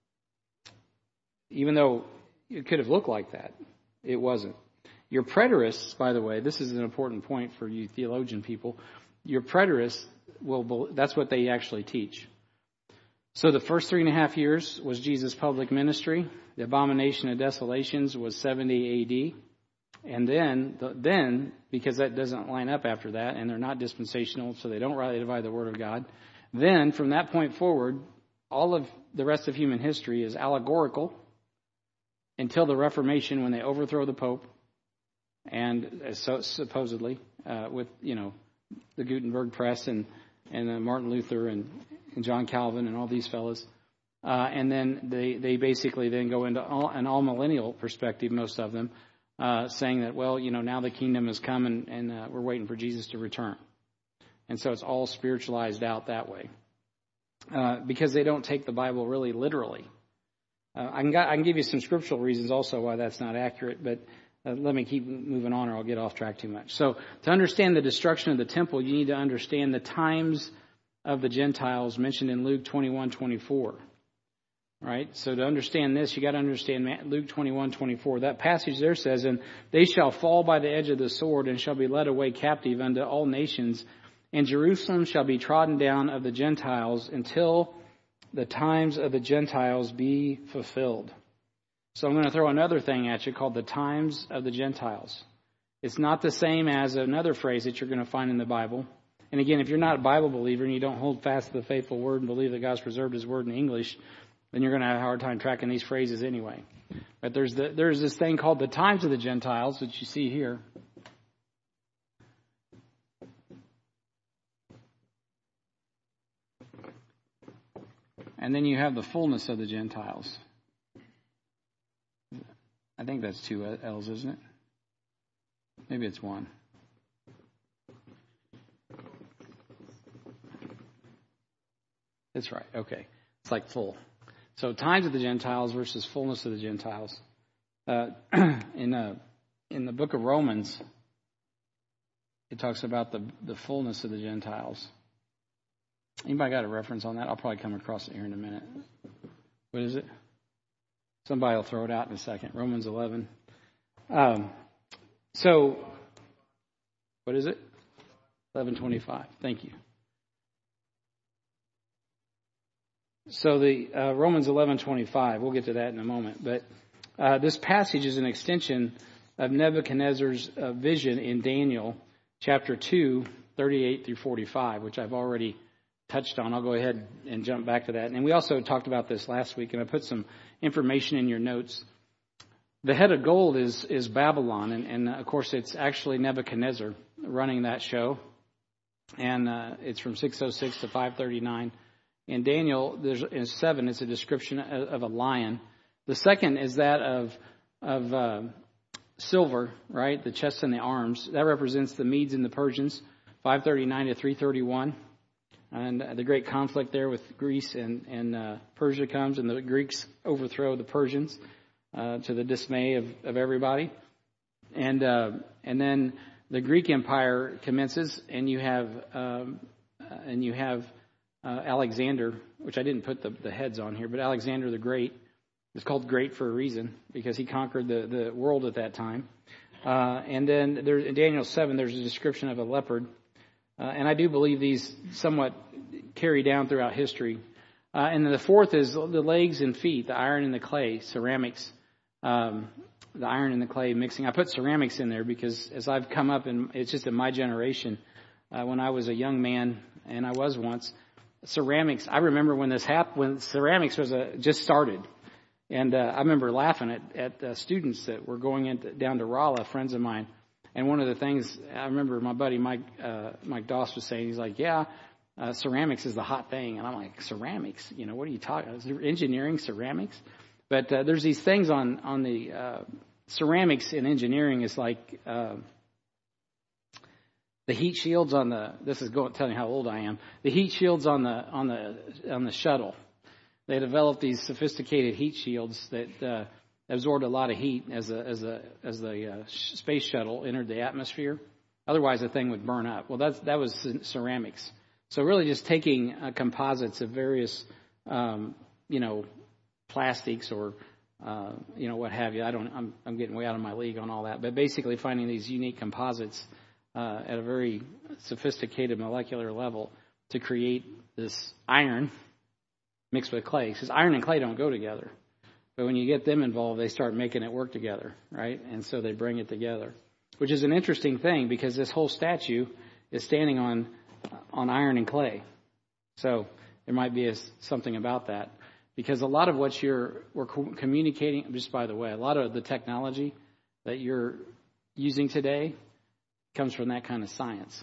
Even though it could have looked like that, it wasn't. Your preterists, by the way, this is an important point for you theologian people. Your preterists that's what they actually teach. So the first 3.5 years was Jesus' public ministry. The abomination of desolations was 70 AD. And then, because that doesn't line up after that, and they're not dispensational, so they don't rightly divide the Word of God, then from that point forward, all of the rest of human history is allegorical until the Reformation, when they overthrow the Pope, and supposedly with the Gutenberg Press and Martin Luther and John Calvin and all these fellas, and then they basically then go into an all millennial perspective, most of them. Saying that, well, now the kingdom has come and we're waiting for Jesus to return. And so it's all spiritualized out that way. Because they don't take the Bible really literally. I can give you some scriptural reasons also why that's not accurate, but let me keep moving on or I'll get off track too much. So to understand the destruction of the temple, you need to understand the times of the Gentiles mentioned in Luke 21:24. Right? So to understand this, you got to understand Luke 21:24. That passage there says, and they shall fall by the edge of the sword and shall be led away captive unto all nations. And Jerusalem shall be trodden down of the Gentiles until the times of the Gentiles be fulfilled. So I'm going to throw another thing at you called the times of the Gentiles. It's not the same as another phrase that you're going to find in the Bible. And again, if you're not a Bible believer and you don't hold fast to the faithful word and believe that God's preserved his word in English, then you're going to have a hard time tracking these phrases anyway. But there's this thing called the times of the Gentiles, which you see here. And then you have the fullness of the Gentiles. I think that's 2 L's, isn't it? Maybe it's 1. That's right. Okay. It's like full. So times of the Gentiles versus fullness of the Gentiles. In the book of Romans, it talks about the fullness of the Gentiles. Anybody got a reference on that? I'll probably come across it here in a minute. What is it? Somebody will throw it out in a second. Romans 11. So, what is it? 11:25. Thank you. So the Romans 11:25. We'll get to that in a moment. But this passage is an extension of Nebuchadnezzar's vision in Daniel chapter 2, 38 through 45, which I've already touched on. I'll go ahead and jump back to that. And we also talked about this last week, and I put some information in your notes. The head of gold is Babylon, and of course it's actually Nebuchadnezzar running that show. And it's from 606 to 539. In Daniel, in 7, it's a description of a lion. The second is that of silver, right? The chest and the arms. That represents the Medes and the Persians, 539 to 331. And the great conflict there with Greece and Persia comes, and the Greeks overthrow the Persians to the dismay of everybody. And then the Greek Empire commences, and you have Alexander, which I didn't put the heads on here, but Alexander the Great is called great for a reason because he conquered the world at that time. And then in Daniel 7, there's a description of a leopard. And I do believe these somewhat carry down throughout history. And then the fourth is the legs and feet, the iron and the clay, ceramics, the iron and the clay mixing. I put ceramics in there because as I've come up, and it's just in my generation, when I was a young man, and I was once, ceramics, I remember when this happened, when ceramics was just started. And I remember laughing at students that were going down to Rolla, friends of mine. And one of the things I remember my buddy Mike Doss was saying, he's like, yeah, ceramics is the hot thing. And I'm like, ceramics? You know, what are you talking about? Engineering, ceramics? But there's these things on the ceramics in engineering is like the heat shields on the. This is telling you how old I am. The heat shields on the shuttle. They developed these sophisticated heat shields that absorbed a lot of heat as the space shuttle entered the atmosphere. Otherwise, the thing would burn up. Well, that was ceramics. So really, just taking composites of various, plastics or, what have you. I'm getting way out of my league on all that. But basically, finding these unique composites at a very sophisticated molecular level to create this iron mixed with clay. Because iron and clay don't go together. But when you get them involved, they start making it work together, right? And so they bring it together, which is an interesting thing because this whole statue is standing on iron and clay. So there might be something about that because a lot of what we're communicating, just by the way, a lot of the technology that you're using today comes from that kind of science.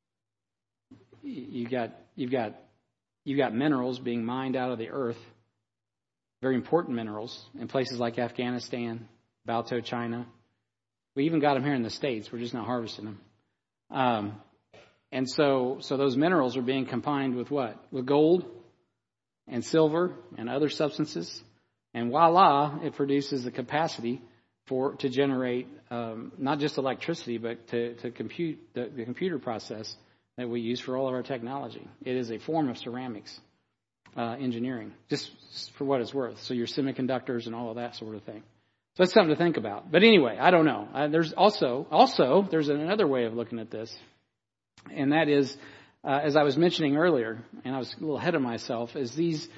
You've got minerals being mined out of the earth. Very important minerals in places like Afghanistan, Balto, China. We even got them here in the States. We're just not harvesting them. And so those minerals are being combined with what? With gold and silver and other substances. And voila, it produces the capacity to generate not just electricity, but to compute the computer process that we use for all of our technology. It is a form of ceramics. Engineering, just for what it's worth. So your semiconductors and all of that sort of thing. So that's something to think about. But anyway, I don't know. There's also there's another way of looking at this, and that is, as I was mentioning earlier, and I was a little ahead of myself, as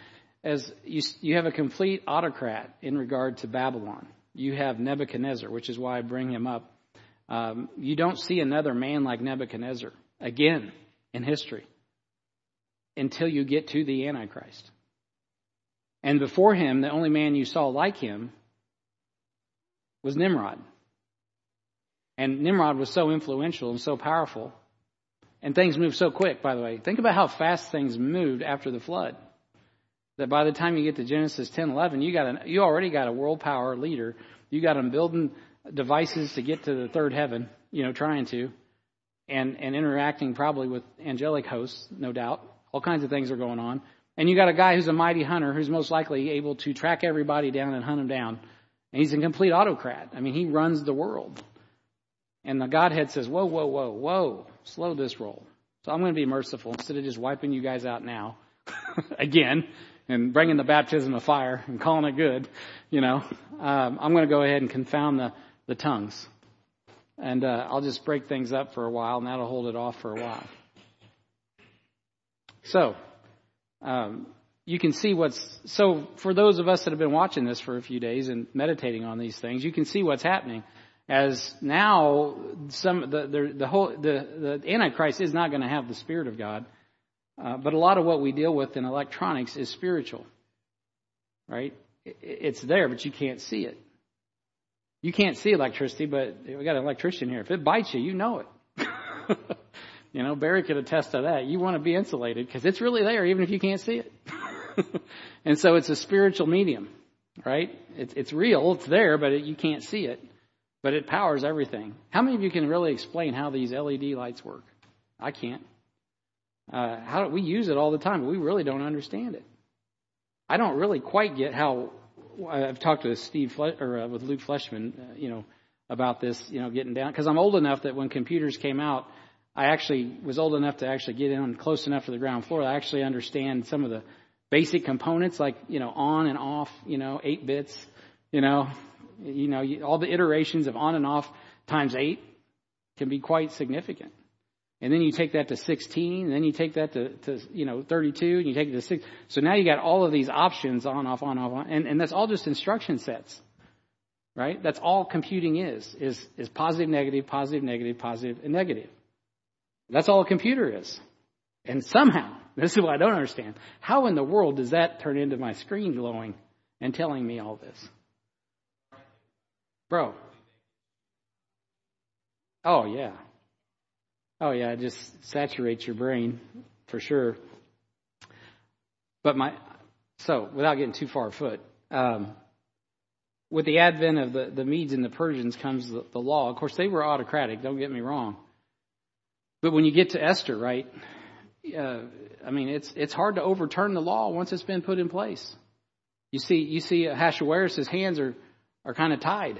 you have a complete autocrat in regard to Babylon. You have Nebuchadnezzar, which is why I bring him up. You don't see another man like Nebuchadnezzar again in history until you get to the Antichrist. And before him, the only man you saw like him was Nimrod. And Nimrod was so influential and so powerful. And things moved so quick, by the way. Think about how fast things moved after the flood. that by the time you get to Genesis 10:11, you already got a world power leader. You got them building devices to get to the third heaven, trying to, and interacting probably with angelic hosts, no doubt. All kinds of things are going on. And you got a guy who's a mighty hunter who's most likely able to track everybody down and hunt them down. And he's a complete autocrat. I mean, he runs the world. And the Godhead says, whoa, whoa, whoa, whoa, slow this roll. So I'm going to be merciful instead of just wiping you guys out now again and bringing the baptism of fire and calling it good. I'm going to go ahead and confound the tongues. And I'll just break things up for a while, and that'll hold it off for a while. So, you can see so for those of us that have been watching this for a few days and meditating on these things, you can see what's happening. As now, the Antichrist is not going to have the Spirit of God, but a lot of what we deal with in electronics is spiritual, right? It's there, but you can't see it. You can't see electricity, but we got an electrician here. If it bites you, you know it. Barry could attest to that. You want to be insulated because it's really there, even if you can't see it. And so it's a spiritual medium, right? It's real. It's there, but you can't see it. But it powers everything. How many of you can really explain how these LED lights work? I can't. We use it all the time, but we really don't understand it. I don't really quite get how. I've talked to with Luke Fleshman, about this, getting down, because I'm old enough that when computers came out, I actually was old enough to actually get in close enough to the ground floor. I actually understand some of the basic components, like on and off, 8 bits, all the iterations of on and off times 8 can be quite significant. And then you take that to 16, and then you take that to 32, and you take it to 6. So now you got all of these options on, off, on, and that's all just instruction sets, right? That's all computing is positive, negative, positive, negative, positive, and negative. That's all a computer is. And somehow, this is what I don't understand, how in the world does that turn into my screen glowing and telling me all this? Bro. Oh, yeah. It just saturates your brain for sure. But without getting too far afoot, with the advent of the Medes and the Persians comes the law. Of course, they were autocratic, don't get me wrong. But when you get to Esther, right, it's hard to overturn the law once it's been put in place. You see Ahasuerus' hands are kind of tied.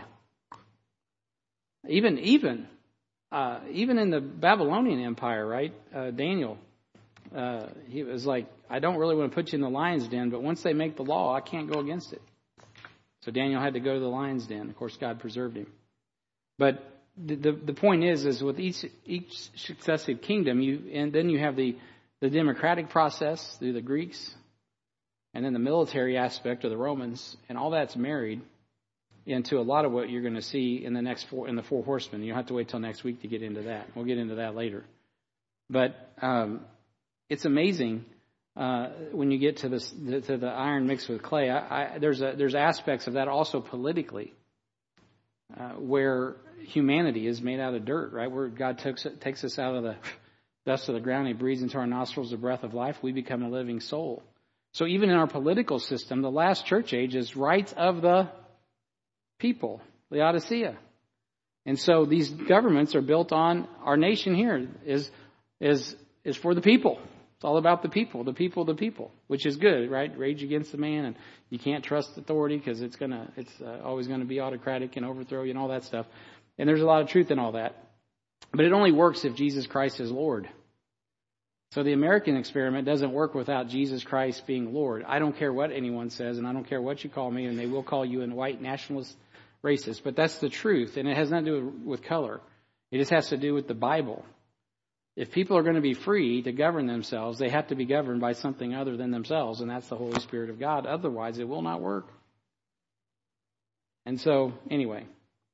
Even in the Babylonian Empire, right? Daniel, he was like, I don't really want to put you in the lion's den, but once they make the law, I can't go against it. So Daniel had to go to the lion's den. Of course, God preserved him. But the point is with each successive kingdom, then you have the democratic process through the Greeks, and then the military aspect of the Romans, and all that's married into a lot of what you're going to see in the four horsemen. You'll have to wait till next week to get into that. We'll get into that later. But it's amazing when you get to the iron mixed with clay. There's aspects of that also politically, where humanity is made out of dirt, right? Where God takes us out of the dust of the ground, He breathes into our nostrils the breath of life. We become a living soul. So even in our political system, the last church age is rights of the people, Laodicea. And so these governments are built on, our nation here is for the people. It's all about the people, which is good, right? Rage against the man, and you can't trust authority because it's always going to be autocratic and overthrow you and all that stuff. And there's a lot of truth in all that. But it only works if Jesus Christ is Lord. So the American experiment doesn't work without Jesus Christ being Lord. I don't care what anyone says, and I don't care what you call me, and they will call you a white nationalist racist, but that's the truth, and it has nothing to do with color. It just has to do with the Bible. If people are going to be free to govern themselves, they have to be governed by something other than themselves, and that's the Holy Spirit of God. Otherwise, it will not work. And so, anyway,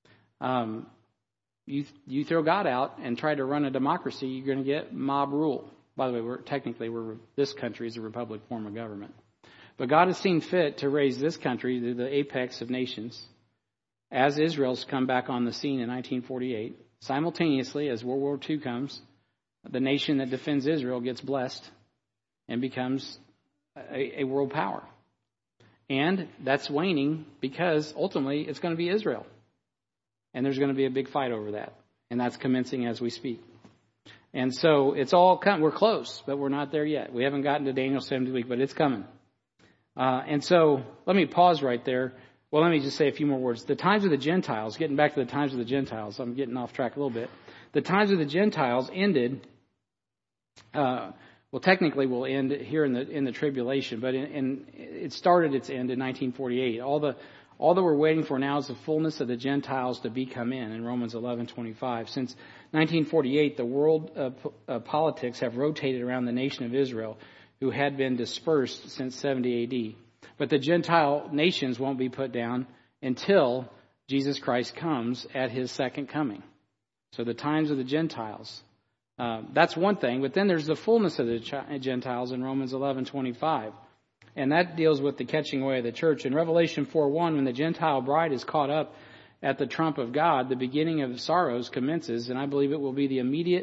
you throw God out and try to run a democracy, you're going to get mob rule. By the way, this country is a republic form of government. But God has seen fit to raise this country to the apex of nations as Israel's come back on the scene in 1948. Simultaneously, as World War II comes, the nation that defends Israel gets blessed and becomes a world power. And that's waning because ultimately it's going to be Israel. And there's going to be a big fight over that. And that's commencing as we speak. And so it's all we're close, but we're not there yet. We haven't gotten to Daniel's 70th week, but it's coming. And so let me pause right there. Well, let me just say a few more words. The times of the Gentiles, getting back to the times of the Gentiles, I'm getting off track a little bit. The times of the Gentiles ended, technically will end here in the tribulation, but it started its end in 1948. All that we're waiting for now is the fullness of the Gentiles to come in Romans 11:25. Since 1948, the world politics have rotated around the nation of Israel, who had been dispersed since 70 A.D. But the Gentile nations won't be put down until Jesus Christ comes at his second coming. So the times of the Gentiles, that's one thing. But then there's the fullness of the Gentiles in Romans 11:25. And that deals with the catching away of the church. In Revelation 4:1, when the Gentile bride is caught up at the trump of God, the beginning of sorrows commences, and I believe it will be immediate.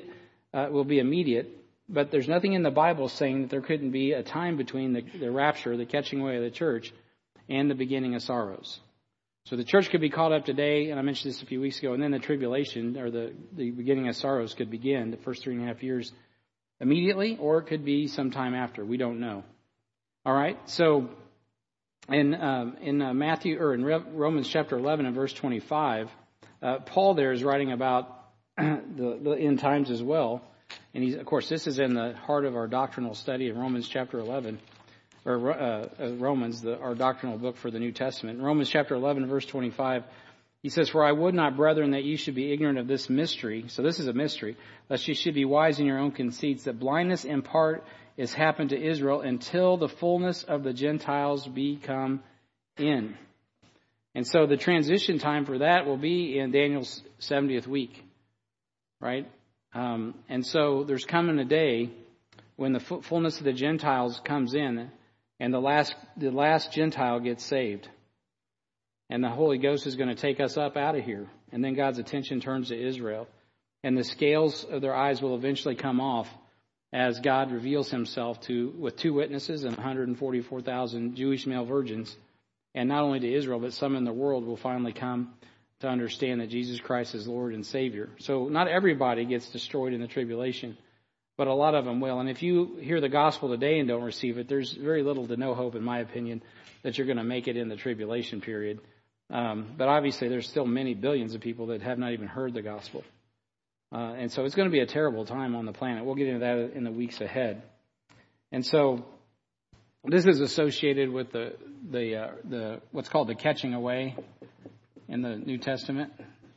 But there's nothing in the Bible saying that there couldn't be a time between the rapture, the catching away of the church, and the beginning of sorrows. So the church could be caught up today, and I mentioned this a few weeks ago, and then the tribulation, or the beginning of sorrows, could begin the first 3.5 years immediately, or it could be sometime after. We don't know. All right, so in Matthew, or in Romans chapter 11 and verse 25, Paul there is writing about the end times as well. And of course, this is in the heart of our doctrinal study in Romans chapter 11, or Romans, our doctrinal book for the New Testament. In Romans chapter 11, verse 25, he says, "For I would not, brethren, that you should be ignorant of this mystery." So this is a mystery. "Lest you should be wise in your own conceits, that blindness in part is happened to Israel until the fullness of the Gentiles be come in." And so the transition time for that will be in Daniel's 70th week, right? And so there's coming a day when the fullness of the Gentiles comes in, and the last Gentile gets saved, and the Holy Ghost is going to take us up out of here, and then God's attention turns to Israel, and the scales of their eyes will eventually come off as God reveals himself with 2 witnesses and 144,000 Jewish male virgins, and not only to Israel, but some in the world will finally come to understand that Jesus Christ is Lord and Savior. So not everybody gets destroyed in the tribulation, but a lot of them will. And if you hear the gospel today and don't receive it, there's very little to no hope, in my opinion, that you're going to make it in the tribulation period. But obviously there's still many billions of people that have not even heard the gospel. And so it's going to be a terrible time on the planet. We'll get into that in the weeks ahead. And so this is associated with the what's called the catching away in the New Testament.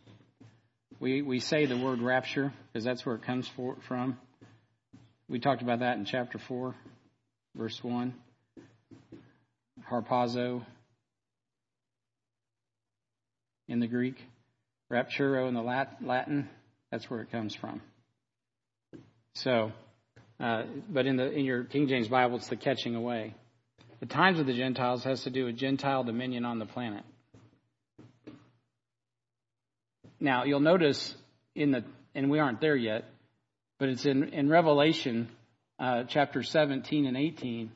We say the word rapture because that's where it comes from. We talked about that in chapter 4, verse 1. Harpazo in the Greek. Rapturo in the Latin. That's where it comes from. So, but in your King James Bible, it's the catching away. The times of the Gentiles has to do with Gentile dominion on the planet. Now, you'll notice and we aren't there yet, but it's in Revelation chapter 17 and 18.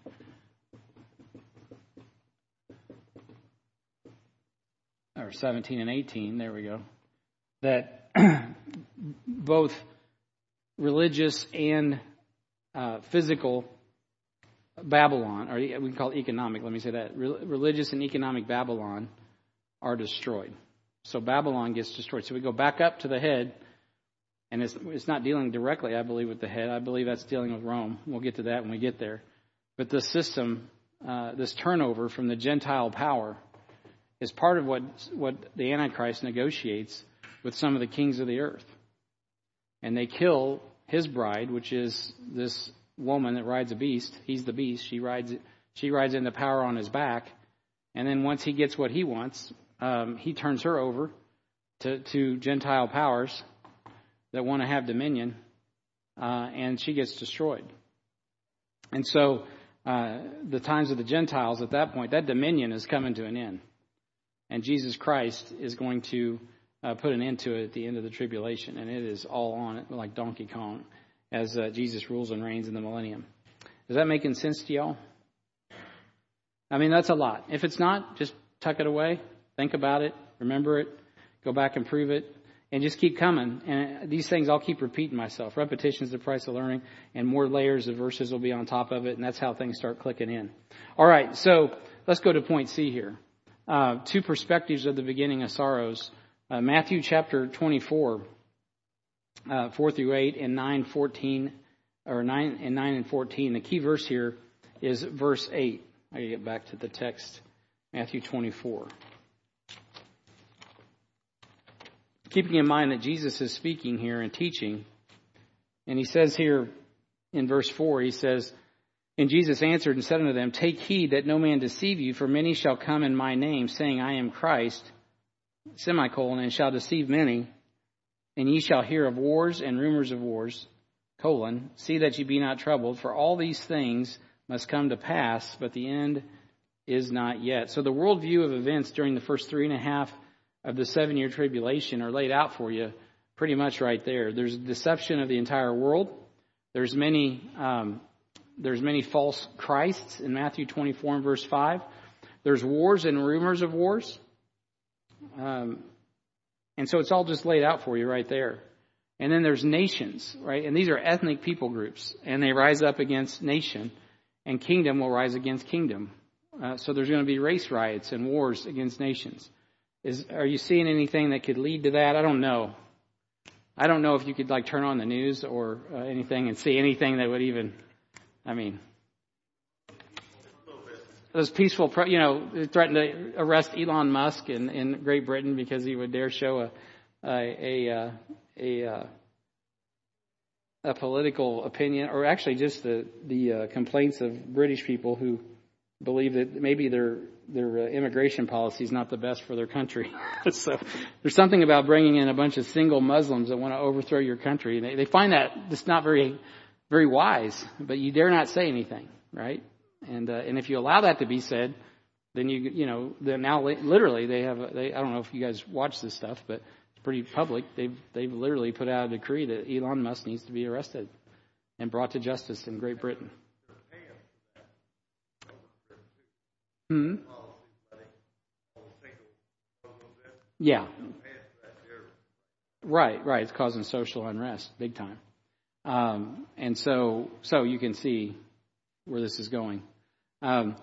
Or 17 and 18, there we go. That both religious and physical Babylon, or we can call it economic, let me say that, religious and economic Babylon are destroyed. So Babylon gets destroyed. So we go back up to the head, and it's not dealing directly, I believe, with the head. I believe that's dealing with Rome. We'll get to that when we get there. But the system, this turnover from the Gentile power, is part of what the Antichrist negotiates with some of the kings of the earth. And they kill his bride, which is this woman that rides a beast. He's the beast. She rides in the power on his back. And then once he gets what he wants, he turns her over to Gentile powers that want to have dominion, and she gets destroyed. And so the times of the Gentiles at that point, that dominion is coming to an end. And Jesus Christ is going to put an end to it at the end of the tribulation. And it is all on it, like Donkey Kong, as Jesus rules and reigns in the millennium. Is that making sense to y'all? I mean, that's a lot. If it's not, just tuck it away, think about it, remember it, go back and prove it, and just keep coming. And these things, I'll keep repeating myself. Repetition is the price of learning, and more layers of verses will be on top of it, and that's how things start clicking in. All right, so let's go to point C here. Two perspectives of the beginning of sorrows. Matthew chapter 24, 4 through 8, and 9 and 14. The key verse here is verse 8. I gotta get back to the text. Matthew 24. Keeping in mind that Jesus is speaking here and teaching. And he says here in verse 4, he says, "And Jesus answered and said unto them, Take heed that no man deceive you, for many shall come in my name, saying, I am Christ, and shall deceive many. And ye shall hear of wars and rumors of wars, see that ye be not troubled, for all these things must come to pass, but the end is not yet." So the worldview of events during the first 3.5 of the 7-year tribulation are laid out for you pretty much right there. There's deception of the entire world. There's many false Christs in Matthew 24 and verse 5. There's wars and rumors of wars. And so it's all just laid out for you right there. And then there's nations, right? And these are ethnic people groups, and they rise up against nation, and kingdom will rise against kingdom. So there's going to be race riots and wars against nations. Are you seeing anything that could lead to that? I don't know. I don't know if you could turn on the news or anything and see anything that would even, those peaceful, threatened to arrest Elon Musk in Great Britain because he would dare show a political opinion, or actually just the complaints of British people who believe that maybe their immigration policy is not the best for their country. So there's something about bringing in a bunch of single Muslims that want to overthrow your country. They find that just not very, very wise, but you dare not say anything, right? And if you allow that to be said, then then now literally I don't know if you guys watch this stuff, but it's pretty public. They've literally put out a decree that Elon Musk needs to be arrested and brought to justice in Great Britain. Yeah. Right. It's causing social unrest big time. And so you can see where this is going. Let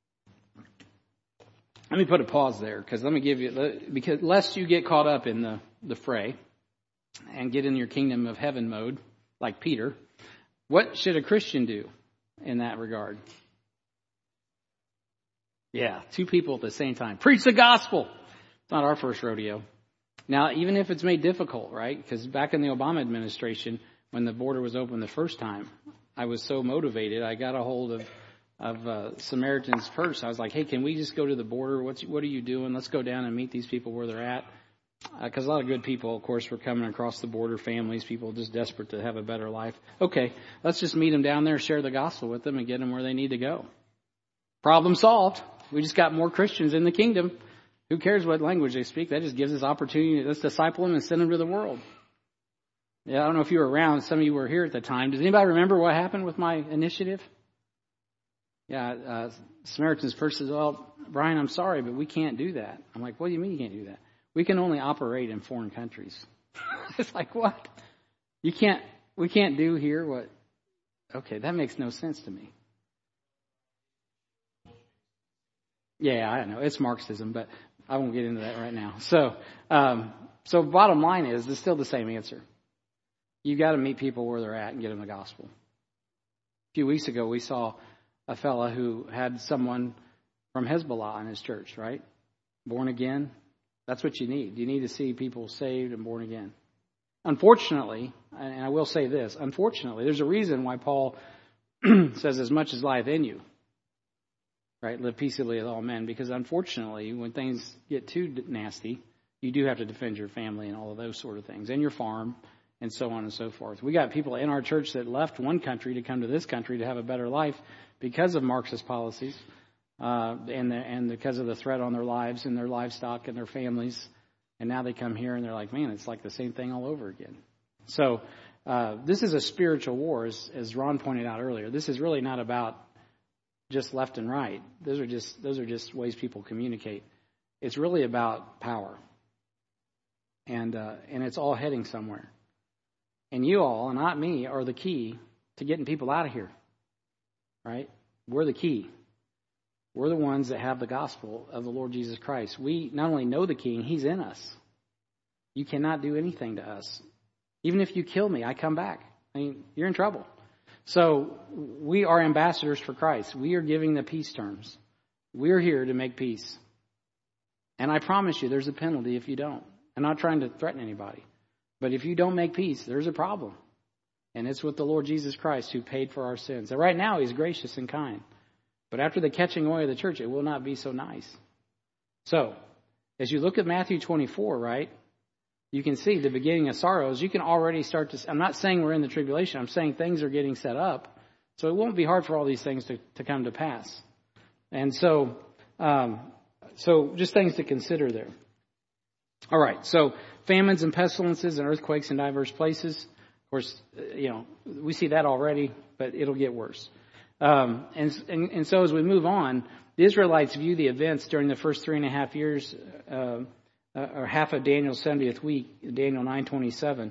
me put a pause there, because let me give you, because lest you get caught up in the fray and get in your kingdom of heaven mode like Peter, what should a Christian do in that regard? Yeah, 2 people at the same time. Preach the gospel. It's not our first rodeo. Now, even if it's made difficult, right? Because back in the Obama administration, when the border was open the first time, I was so motivated. I got a hold of Samaritan's Purse. I was like, hey, can we just go to the border? What are you doing? Let's go down and meet these people where they're at. Because a lot of good people, of course, were coming across the border, families, people just desperate to have a better life. Okay, let's just meet them down there, share the gospel with them, and get them where they need to go. Problem solved. We just got more Christians in the kingdom. Who cares what language they speak? That just gives us opportunity. Let's disciple them and send them to the world. Yeah, I don't know if you were around. Some of you were here at the time. Does anybody remember what happened with my initiative? Yeah, Samaritan's Purse says, well, Brian, I'm sorry, but we can't do that. I'm like, what do you mean you can't do that? We can only operate in foreign countries. It's like, what? We can't do here what? Okay, that makes no sense to me. Yeah, I know. It's Marxism, but I won't get into that right now. So bottom line is, it's still the same answer. You got to meet people where they're at and get them the gospel. A few weeks ago, we saw a fella who had someone from Hezbollah in his church, right? Born again. That's what you need. You need to see people saved and born again. Unfortunately, and I will say this, unfortunately, there's a reason why Paul says, as much as lieth in you, right? Live peaceably with all men. Because unfortunately, when things get too nasty, you do have to defend your family and all of those sort of things, and your farm, and so on and so forth. We got people in our church that left one country to come to this country to have a better life because of Marxist policies, and because of the threat on their lives and their livestock and their families. And now they come here and they're like, man, it's like the same thing all over again. So this is a spiritual war, as Ron pointed out earlier. This is really not about just left and right. Those are just ways people communicate. It's really about power. And it's all heading somewhere. And you all, and not me, are the key to getting people out of here. Right? We're the key. We're the ones that have the gospel of the Lord Jesus Christ. We not only know the King, He's in us. You cannot do anything to us. Even if you kill me, I come back. I mean, you're in trouble. So we are ambassadors for Christ. We are giving the peace terms. We're here to make peace. And I promise you, there's a penalty if you don't. I'm not trying to threaten anybody. But if you don't make peace, there's a problem. And it's with the Lord Jesus Christ who paid for our sins. And right now, He's gracious and kind. But after the catching away of the church, it will not be so nice. So, as you look at Matthew 24, right, you can see the beginning of sorrows. You can already start to... I'm not saying we're in the tribulation. I'm saying things are getting set up. So it won't be hard for all these things to come to pass. And so just things to consider there. All right, so famines and pestilences and earthquakes in diverse places. Of course, we see that already, but it'll get worse. And so as we move on, the Israelites view the events during the first 3.5 years, or half of Daniel's 70th week, Daniel 9:27,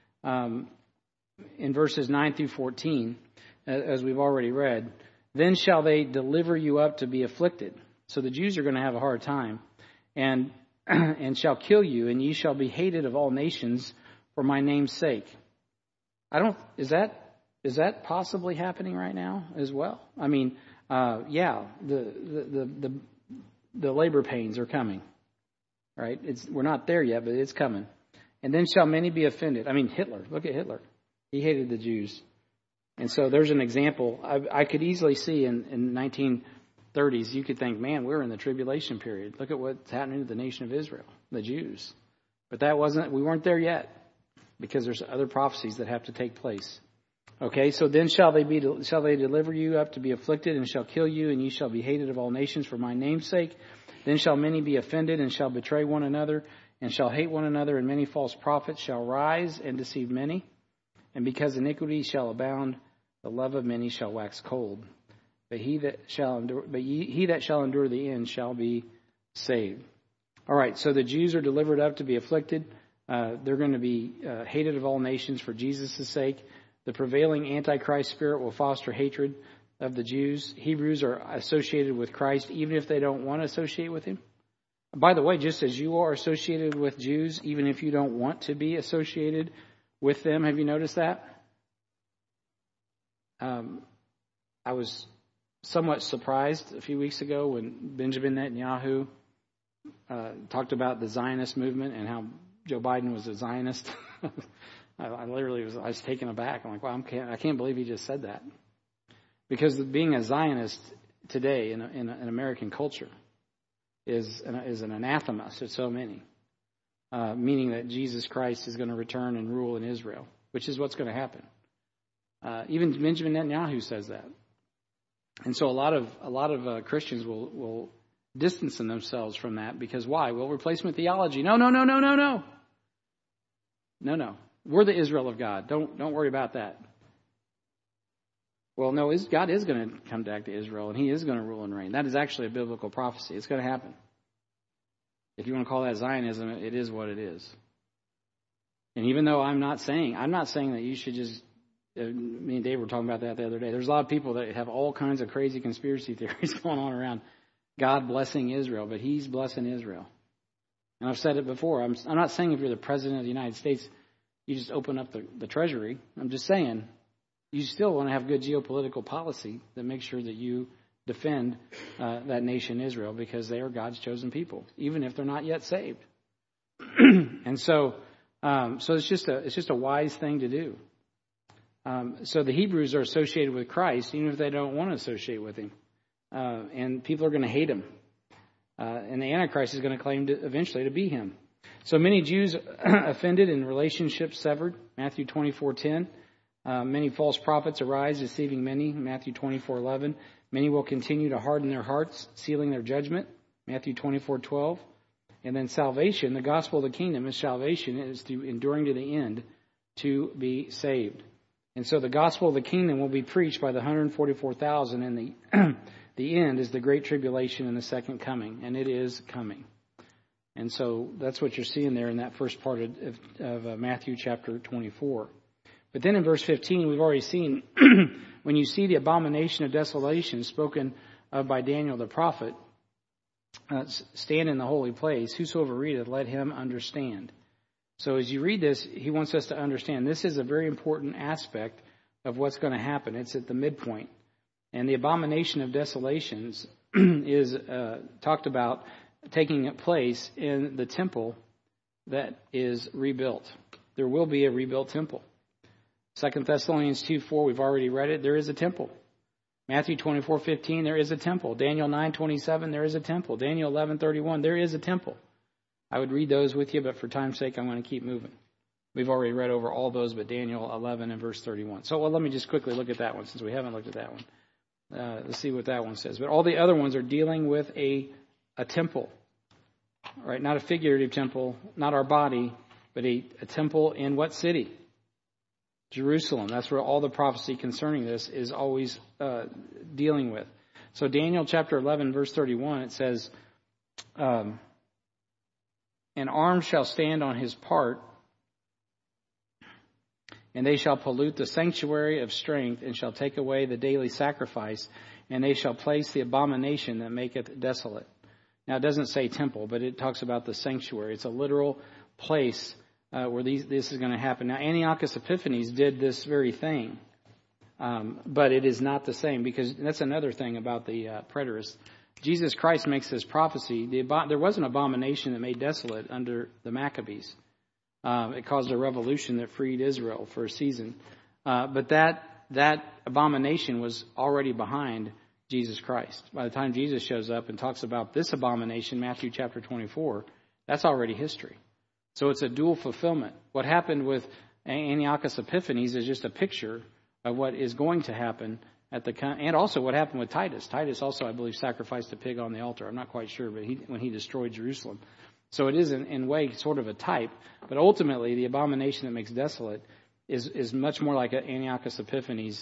in verses 9 through 14, as we've already read. Then shall they deliver you up to be afflicted. So the Jews are going to have a hard time, and shall kill you, and ye shall be hated of all nations for my name's sake. Is that possibly happening right now as well? I mean, the labor pains are coming, right? We're not there yet, but it's coming. And then shall many be offended. I mean, Hitler. Look at Hitler. He hated the Jews. And so there's an example. I could easily see in 1930s, you could think, man, we're in the tribulation period. Look at what's happening to the nation of Israel, the Jews. But we weren't there yet, because there's other prophecies that have to take place. Okay, so then shall they deliver you up to be afflicted, and shall kill you, and ye shall be hated of all nations for my name's sake. Then shall many be offended, and shall betray one another, and shall hate one another, and many false prophets shall rise and deceive many. And because iniquity shall abound, the love of many shall wax cold. But he that shall endure the end shall be saved. All right, so the Jews are delivered up to be afflicted. They're going to be hated of all nations for Jesus' sake. The prevailing Antichrist spirit will foster hatred of the Jews. Hebrews are associated with Christ even if they don't want to associate with Him. By the way, just as you are associated with Jews, even if you don't want to be associated with them, have you noticed that? I was somewhat surprised a few weeks ago when Benjamin Netanyahu talked about the Zionist movement and how Joe Biden was a Zionist. I was taken aback. I'm like, wow, I can't believe he just said that. Because being a Zionist today in American culture is an anathema to so many, meaning that Jesus Christ is going to return and rule in Israel, which is what's going to happen. Even Benjamin Netanyahu says that. And so a lot of Christians will distance themselves from that because why? Well, replacement theology. No. We're the Israel of God. Don't worry about that. Well, no, God is going to come back to Israel, and He is going to rule and reign. That is actually a biblical prophecy. It's going to happen. If you want to call that Zionism, it is what it is. And even though I'm not saying that you should just. Me and Dave were talking about that the other day. There's a lot of people that have all kinds of crazy conspiracy theories going on around God blessing Israel, but He's blessing Israel. And I've said it before. I'm not saying if you're the President of the United States, you just open up the Treasury. I'm just saying you still want to have good geopolitical policy that makes sure that you defend that nation Israel because they are God's chosen people, even if they're not yet saved. And so it's just a wise thing to do. So the Hebrews are associated with Christ, even if they don't want to associate with Him. And people are going to hate Him. And the Antichrist is going to claim eventually to be Him. So many Jews offended and relationships severed, Matthew 24:10. Many false prophets arise, deceiving many, Matthew 24:11. Many will continue to harden their hearts, sealing their judgment, Matthew 24:12. And then salvation, the gospel of the kingdom is salvation, is to enduring to the end to be saved. And so the gospel of the kingdom will be preached by the 144,000, and the end is the great tribulation and the second coming, and it is coming. And so that's what you're seeing there in that first part of Matthew chapter 24. But then in verse 15, we've already seen, when you see the abomination of desolation spoken of by Daniel the prophet, stand in the holy place, whosoever readeth, let him understand. So as you read this, he wants us to understand this is a very important aspect of what's going to happen. It's at the midpoint. And the abomination of desolations is talked about taking place in the temple that is rebuilt. There will be a rebuilt temple. 2 Thessalonians 2:4, we've already read it. There is a temple. Matthew 24:15, there is a temple. Daniel 9:27, there is a temple. Daniel 11:31, there is a temple. I would read those with you, but for time's sake, I'm going to keep moving. We've already read over all those, but Daniel 11 and verse 31. So let me just quickly look at that one, since we haven't looked at that one. Let's see what that one says. But all the other ones are dealing with a temple, right? Not a figurative temple, not our body, but a temple in what city? Jerusalem. That's where all the prophecy concerning this is always dealing with. So Daniel chapter 11, verse 31, it says, "An arm shall stand on his part, and they shall pollute the sanctuary of strength, and shall take away the daily sacrifice, and they shall place the abomination that maketh desolate." Now, it doesn't say temple, but it talks about the sanctuary. It's a literal place where this is going to happen. Now, Antiochus Epiphanes did this very thing, but it is not the same, because that's another thing about the preterists. Jesus Christ makes this prophecy. There was an abomination that made desolate under the Maccabees. It caused a revolution that freed Israel for a season. But that abomination was already behind Jesus Christ. By the time Jesus shows up and talks about this abomination, Matthew chapter 24, that's already history. So it's a dual fulfillment. What happened with Antiochus Epiphanes is just a picture of what is going to happen and also what happened with Titus. Titus also, I believe, sacrificed a pig on the altar. I'm not quite sure, but when he destroyed Jerusalem. So it is in a way sort of a type, but ultimately the abomination that makes desolate is much more like Antiochus Epiphanes.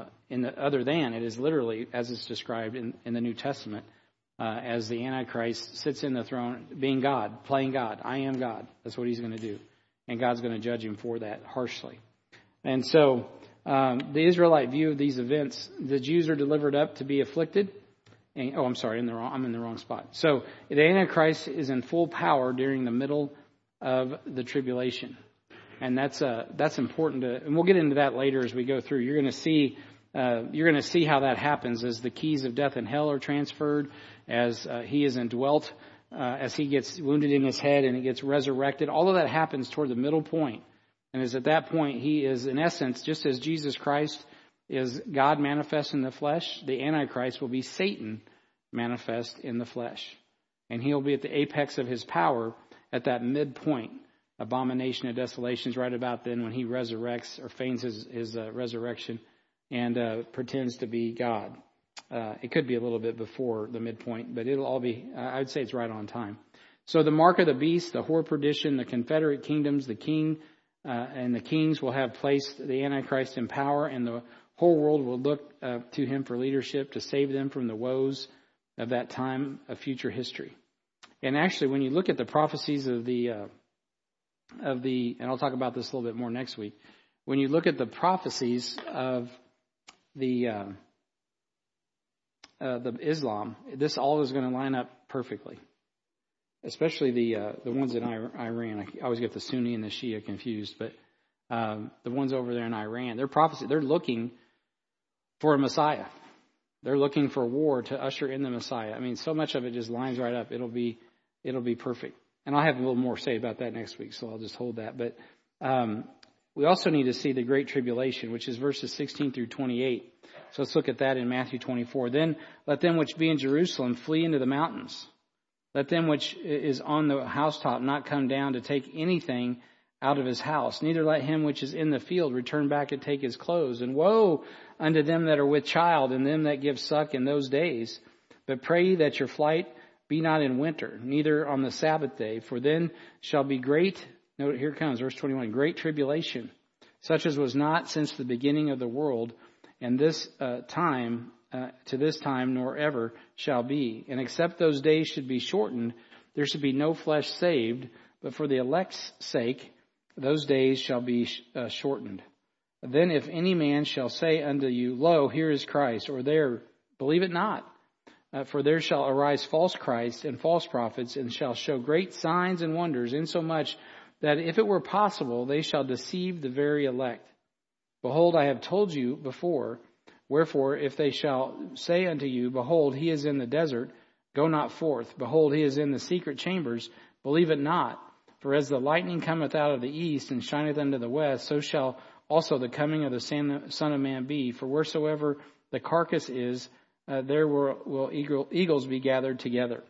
It is literally, as it's described in the New Testament, as the Antichrist sits in the throne, being God, playing God. I am God. That's what he's going to do, and God's going to judge him for that harshly. And so the Israelite view of these events: the Jews are delivered up to be afflicted. I'm in the wrong spot. So the Antichrist is in full power during the middle of the tribulation, and that's important and we'll get into that later as we go through. You're going to see how that happens as the keys of death and hell are transferred, as he is indwelt, as he gets wounded in his head and he gets resurrected. All of that happens toward the middle point, and is at that point he is, in essence, just as Jesus Christ is God manifest in the flesh, the Antichrist will be Satan manifest in the flesh. And he'll be at the apex of his power at that midpoint. Abomination of desolations right about then, when he resurrects or feigns his resurrection and pretends to be God. It could be a little bit before the midpoint, but it'll all be, I'd say it's right on time. So the mark of the beast, the whore perdition, the confederate kingdoms, the king and the kings will have placed the Antichrist in power, and the whole world will look to him for leadership to save them from the woes of that time of future history. And actually, when you look at the prophecies of the, and I'll talk about this a little bit more next week. When you look at the prophecies of the Islam, this all is going to line up perfectly. Especially the ones in Iran. I always get the Sunni and the Shia confused, but the ones over there in Iran, they're looking for a Messiah. They're looking for war to usher in the Messiah. I mean, so much of it just lines right up. It'll be perfect. And I'll have a little more to say about that next week, so I'll just hold that. But we also need to see the Great Tribulation, which is verses 16 through 28. So let's look at that in Matthew 24. Then let them which be in Jerusalem flee into the mountains. Let them which is on the housetop not come down to take anything out of his house. Neither let him which is in the field return back and take his clothes. And woe unto them that are with child, and them that give suck in those days. But pray ye that your flight be not in winter, neither on the Sabbath day. For then shall be great, note here comes verse 21, great tribulation, such as was not since the beginning of the world, and this time to this time, nor ever shall be. And except those days should be shortened, there should be no flesh saved, but for the elect's sake, those days shall be shortened. Then if any man shall say unto you, Lo, here is Christ, or there, believe it not. For there shall arise false Christs and false prophets, and shall show great signs and wonders, insomuch that if it were possible, they shall deceive the very elect. Behold, I have told you before. Wherefore, if they shall say unto you, Behold, he is in the desert, go not forth. Behold, he is in the secret chambers, believe it not. For as the lightning cometh out of the east, and shineth unto the west, so shall also the coming of the Son of Man be. For wheresoever the carcass is, there will eagles be gathered together.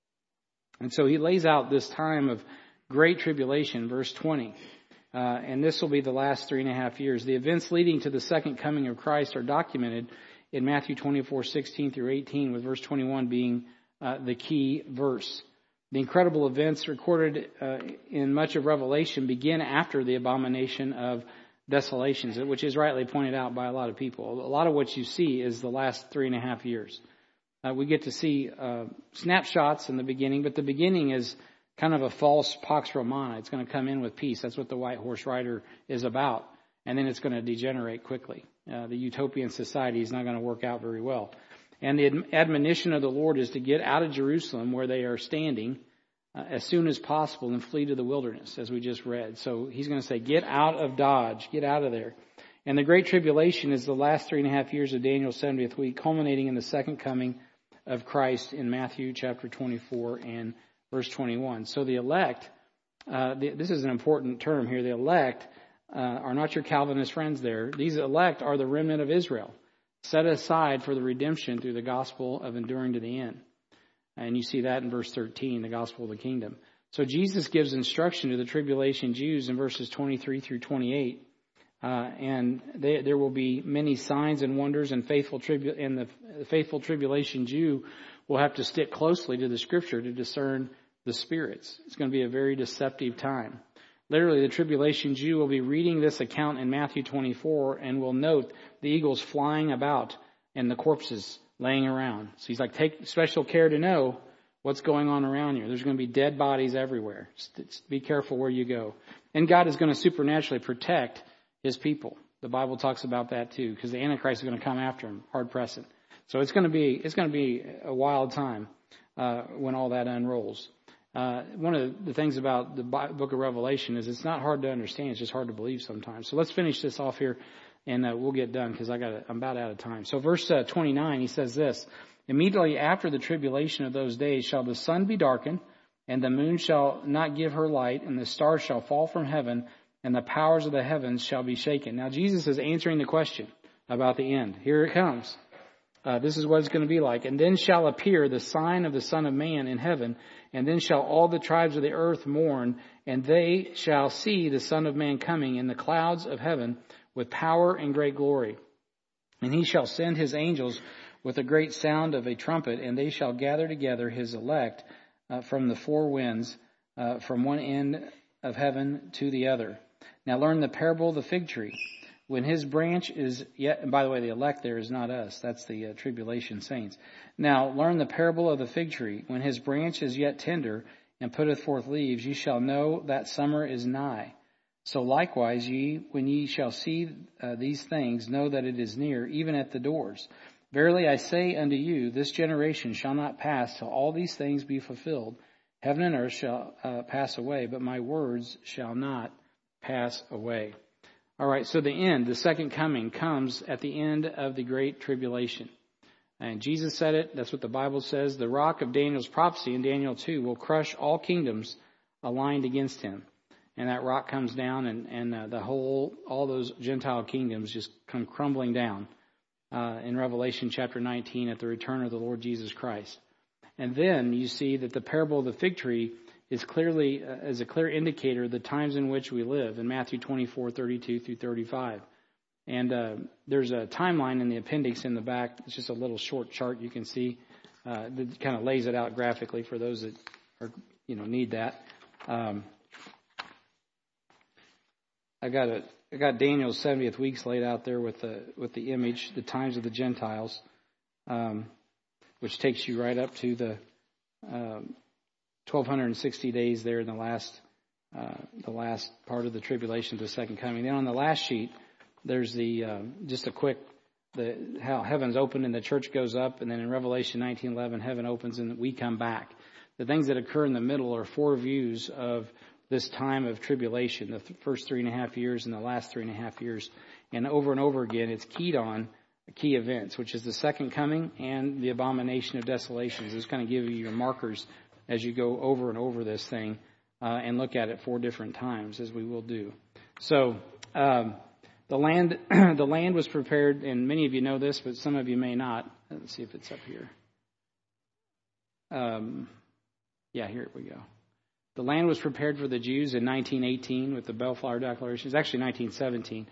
And so he lays out this time of great tribulation, verse 20. And this will be the last 3.5 years. The events leading to the second coming of Christ are documented in Matthew 24:16 through 18, with verse 21 being the key verse. The incredible events recorded in much of Revelation begin after the abomination of desolations, which is rightly pointed out by a lot of people. A lot of what you see is the last 3.5 years. We get to see snapshots in the beginning, but the beginning is kind of a false Pax Romana. It's going to come in with peace. That's what the white horse rider is about. And then it's going to degenerate quickly. The utopian society is not going to work out very well. And the admonition of the Lord is to get out of Jerusalem where they are standing as soon as possible and flee to the wilderness, as we just read. So he's going to say, get out of Dodge, get out of there. And the Great Tribulation is the last 3.5 years of Daniel's 70th week, culminating in the second coming of Christ in Matthew chapter 24 and verse 21. So the elect, this is an important term here, the elect are not your Calvinist friends there. These elect are the remnant of Israel, set aside for the redemption through the gospel of enduring to the end. And you see that in verse 13, the gospel of the kingdom. So Jesus gives instruction to the tribulation Jews in verses 23 through 28. And there will be many signs and wonders, and the faithful tribulation Jew will have to stick closely to the scripture to discern the spirits. It's going to be a very deceptive time. Literally, the tribulation Jew will be reading this account in Matthew 24 and will note the eagles flying about and the corpses laying around. So he's like, take special care to know what's going on around you. There's going to be dead bodies everywhere. Just be careful where you go. And God is going to supernaturally protect his people. The Bible talks about that too, because the Antichrist is going to come after him, hard pressing. So it's going to be a wild time when all that unrolls. One of the things about the book of Revelation is it's not hard to understand. It's just hard to believe sometimes. So let's finish this off here, and we'll get done because I'm about out of time. So verse 29, he says this: Immediately after the tribulation of those days shall the sun be darkened, and the moon shall not give her light, and the stars shall fall from heaven, and the powers of the heavens shall be shaken. Now Jesus is answering the question about the end. Here it comes. This is what it's going to be like. And then shall appear the sign of the Son of Man in heaven, and then shall all the tribes of the earth mourn, and they shall see the Son of Man coming in the clouds of heaven with power and great glory. And he shall send his angels with a great sound of a trumpet, and they shall gather together his elect from the four winds, from one end of heaven to the other. Now learn the parable of the fig tree. When his branch is yet, and by the way, the elect there is not us. That's the tribulation saints. Now learn the parable of the fig tree. When his branch is yet tender and putteth forth leaves, ye shall know that summer is nigh. So likewise ye, when ye shall see these things, know that it is near, even at the doors. Verily I say unto you, this generation shall not pass till all these things be fulfilled. Heaven and earth shall pass away, but my words shall not pass away. All right, so the end, the second coming, comes at the end of the Great Tribulation. And Jesus said it. That's what the Bible says. The rock of Daniel's prophecy in Daniel 2 will crush all kingdoms aligned against him. And that rock comes down, and all those Gentile kingdoms just come crumbling down in Revelation chapter 19 at the return of the Lord Jesus Christ. And then you see that the parable of the fig tree is clearly as a clear indicator of the times in which we live in Matthew 24:32 through 35. And there's a timeline in the appendix in the back. It's just a little short chart you can see that kind of lays it out graphically for those that are, need that. I got Daniel's 70th weeks laid out there with the image, the times of the Gentiles, which takes you right up to the 1,260 days there in the last part of the tribulation, the second coming. Then on the last sheet, there's just a quick how heaven's open and the church goes up, and then in Revelation 19:11, heaven opens and we come back. The things that occur in the middle are four views of this time of tribulation, the first 3.5 years and the last 3.5 years. And over again, it's keyed on key events, which is the second coming and the abomination of desolations. It's going to give you your markers as you go over and over this thing and look at it 4 different times, as we will do. So the land was prepared, and many of you know this, but some of you may not. Let's see if it's up here. Yeah, here we go. The land was prepared for the Jews in 1918 with the Bellflower Declaration. It's actually 1917.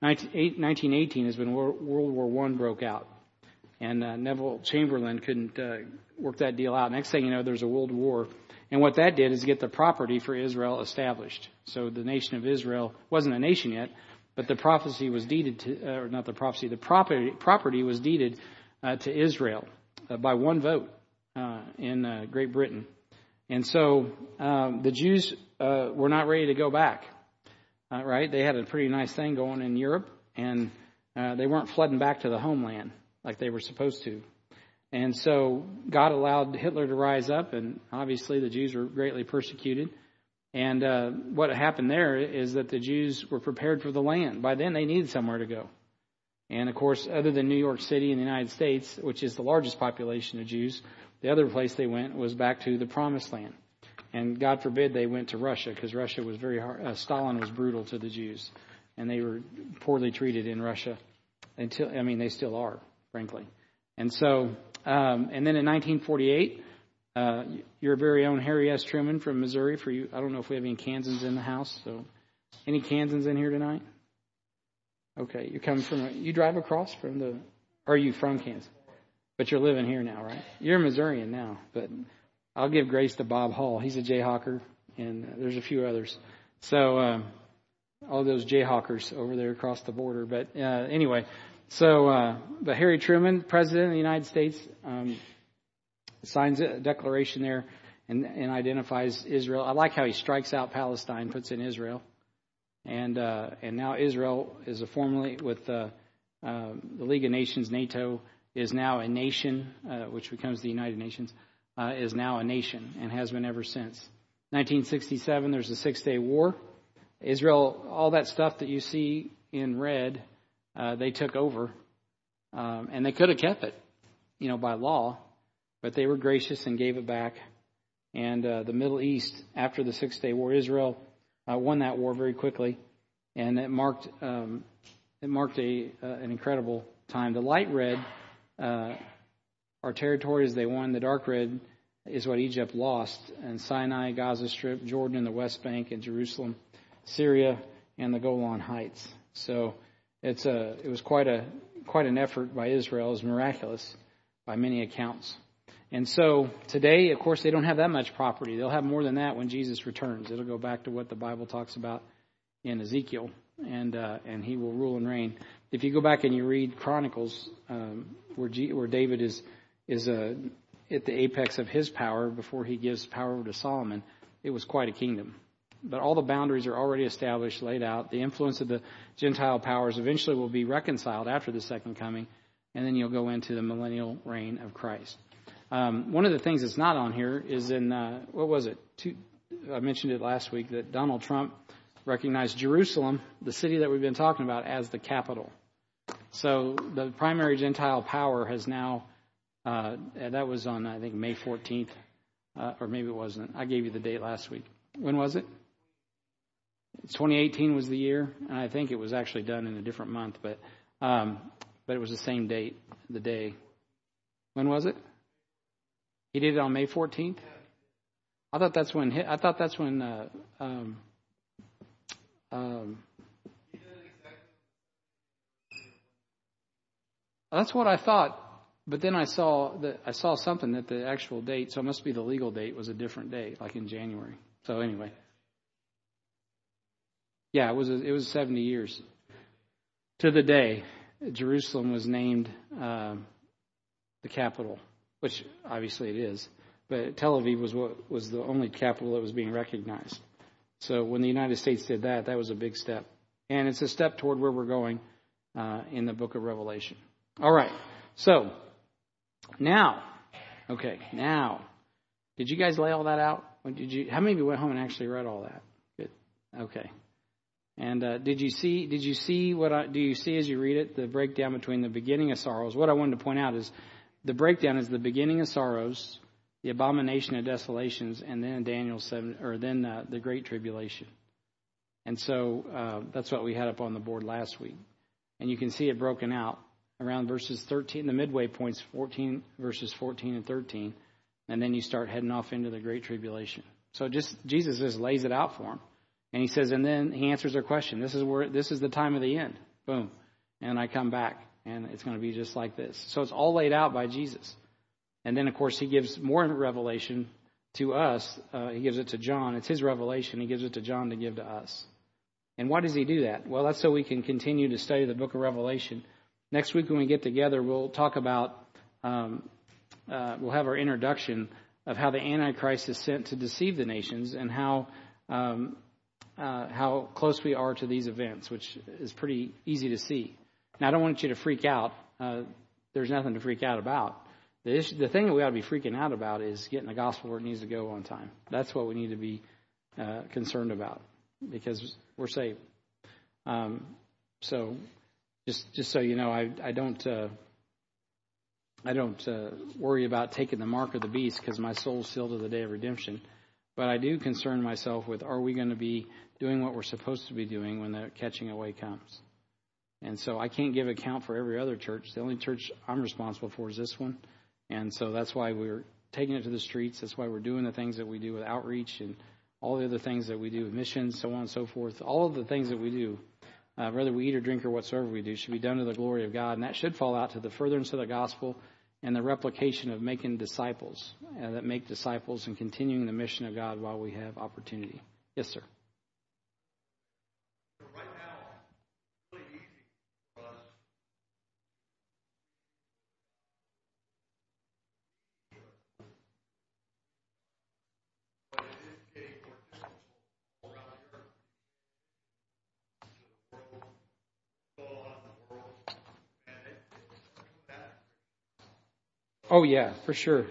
1918 is when World War I broke out. And Neville Chamberlain couldn't work that deal out. Next thing you know, there's a world war. And what that did is get the property for Israel established. So the nation of Israel wasn't a nation yet, but the prophecy was deeded to, or not the prophecy, the property was deeded to Israel by one vote in Great Britain. And so the Jews were not ready to go back, right? They had a pretty nice thing going in Europe, and they weren't flooding back to the homeland like they were supposed to. And so God allowed Hitler to rise up, and obviously the Jews were greatly persecuted. And what happened there is that the Jews were prepared for the land. By then they needed somewhere to go. And of course, other than New York City in the United States, which is the largest population of Jews, the other place they went was back to the Promised Land. And God forbid they went to Russia, because Russia was very hard. Stalin was brutal to the Jews, and they were poorly treated in Russia. They still are, frankly. And so, and then in 1948, your very own Harry S. Truman from Missouri. For you, I don't know if we have any Kansans in the house. So, any Kansans in here tonight? Okay, you drive across from or are you from Kansas? But you're living here now, right? You're a Missourian now, but I'll give grace to Bob Hall. He's a Jayhawker, and there's a few others. So all those Jayhawkers over there across the border. But anyway, so but Harry Truman, President of the United States, signs a declaration there and identifies Israel. I like how he strikes out Palestine, puts in Israel, and now Israel is formally with the League of Nations, NATO. Is now a nation, which becomes the United Nations, is now a nation and has been ever since. 1967, there's the 6-Day War. Israel, all that stuff that you see in red, they took over. And they could have kept it, by law, but they were gracious and gave it back. And the Middle East, after the 6-Day War, Israel won that war very quickly. And it marked an incredible time. The light red are territories they won. The dark red is what Egypt lost, and Sinai, Gaza Strip, Jordan and the West Bank, and Jerusalem, Syria, and the Golan Heights. So it was quite an effort by Israel. It was miraculous by many accounts. And so today, of course, they don't have that much property. They'll have more than that when Jesus returns. It'll go back to what the Bible talks about in Ezekiel, and he will rule and reign. If you go back and you read Chronicles, where David is at the apex of his power before he gives power over to Solomon, it was quite a kingdom. But all the boundaries are already established, laid out. The influence of the Gentile powers eventually will be reconciled after the second coming, and then you'll go into the millennial reign of Christ. One of the things that's not on here is in, what was it? I mentioned it last week that Donald Trump recognized Jerusalem, the city that we've been talking about, as the capital. So the primary Gentile power has now, that was on, I think, May 14th, or maybe it wasn't. I gave you the date last week. When was it? 2018 was the year, and I think it was actually done in a different month, but it was the same date, the day. When was it? He did it on May 14th? I thought that's when that's what I thought, but then I saw something that the actual date, so it must be the legal date, was a different date, like in January. So anyway. Yeah, it was 70 years. To the day, Jerusalem was named the capital, which obviously it is. But Tel Aviv was the only capital that was being recognized. So when the United States did that, that was a big step. And it's a step toward where we're going in the book of Revelation. All right. So now, did you guys lay all that out? How many of you went home and actually read all that? Good. Okay. And do you see as you read it, the breakdown between the beginning of sorrows? What I wanted to point out is the breakdown is the beginning of sorrows, the abomination of desolations, and then Daniel 7, or then the Great Tribulation. And so that's what we had up on the board last week. And you can see it broken out around verses 13, the midway points, verses 14 and 13. And then you start heading off into the Great Tribulation. So Jesus just lays it out for them. And he says, and then he answers their question. This is the time of the end. Boom. And I come back, and it's going to be just like this. So it's all laid out by Jesus. And then, of course, he gives more revelation to us. He gives it to John. It's his revelation. He gives it to John to give to us. And why does he do that? Well, that's so we can continue to study the book of Revelation. Next week when we get together, we'll talk about, we'll have our introduction of how the Antichrist is sent to deceive the nations and how close we are to these events, which is pretty easy to see. Now, I don't want you to freak out. There's nothing to freak out about. The thing that we ought to be freaking out about is getting the gospel where it needs to go on time. That's what we need to be concerned about, because we're saved. So just so you know, I don't worry about taking the mark of the beast, because my soul's sealed to the day of redemption. But I do concern myself with, are we going to be doing what we're supposed to be doing when the catching away comes? And so I can't give account for every other church. The only church I'm responsible for is this one. And so that's why we're taking it to the streets. That's why we're doing the things that we do with outreach and all the other things that we do with missions, so on and so forth. All of the things that we do, whether we eat or drink or whatsoever we do, should be done to the glory of God. And that should fall out to the furtherance of the gospel and the replication of making disciples that make disciples and continuing the mission of God while we have opportunity. Yes, sir. Right now, it's really easy for us but it is getting more difficult all around the earth. To the world, all around the world, and that. Oh, yeah, for sure.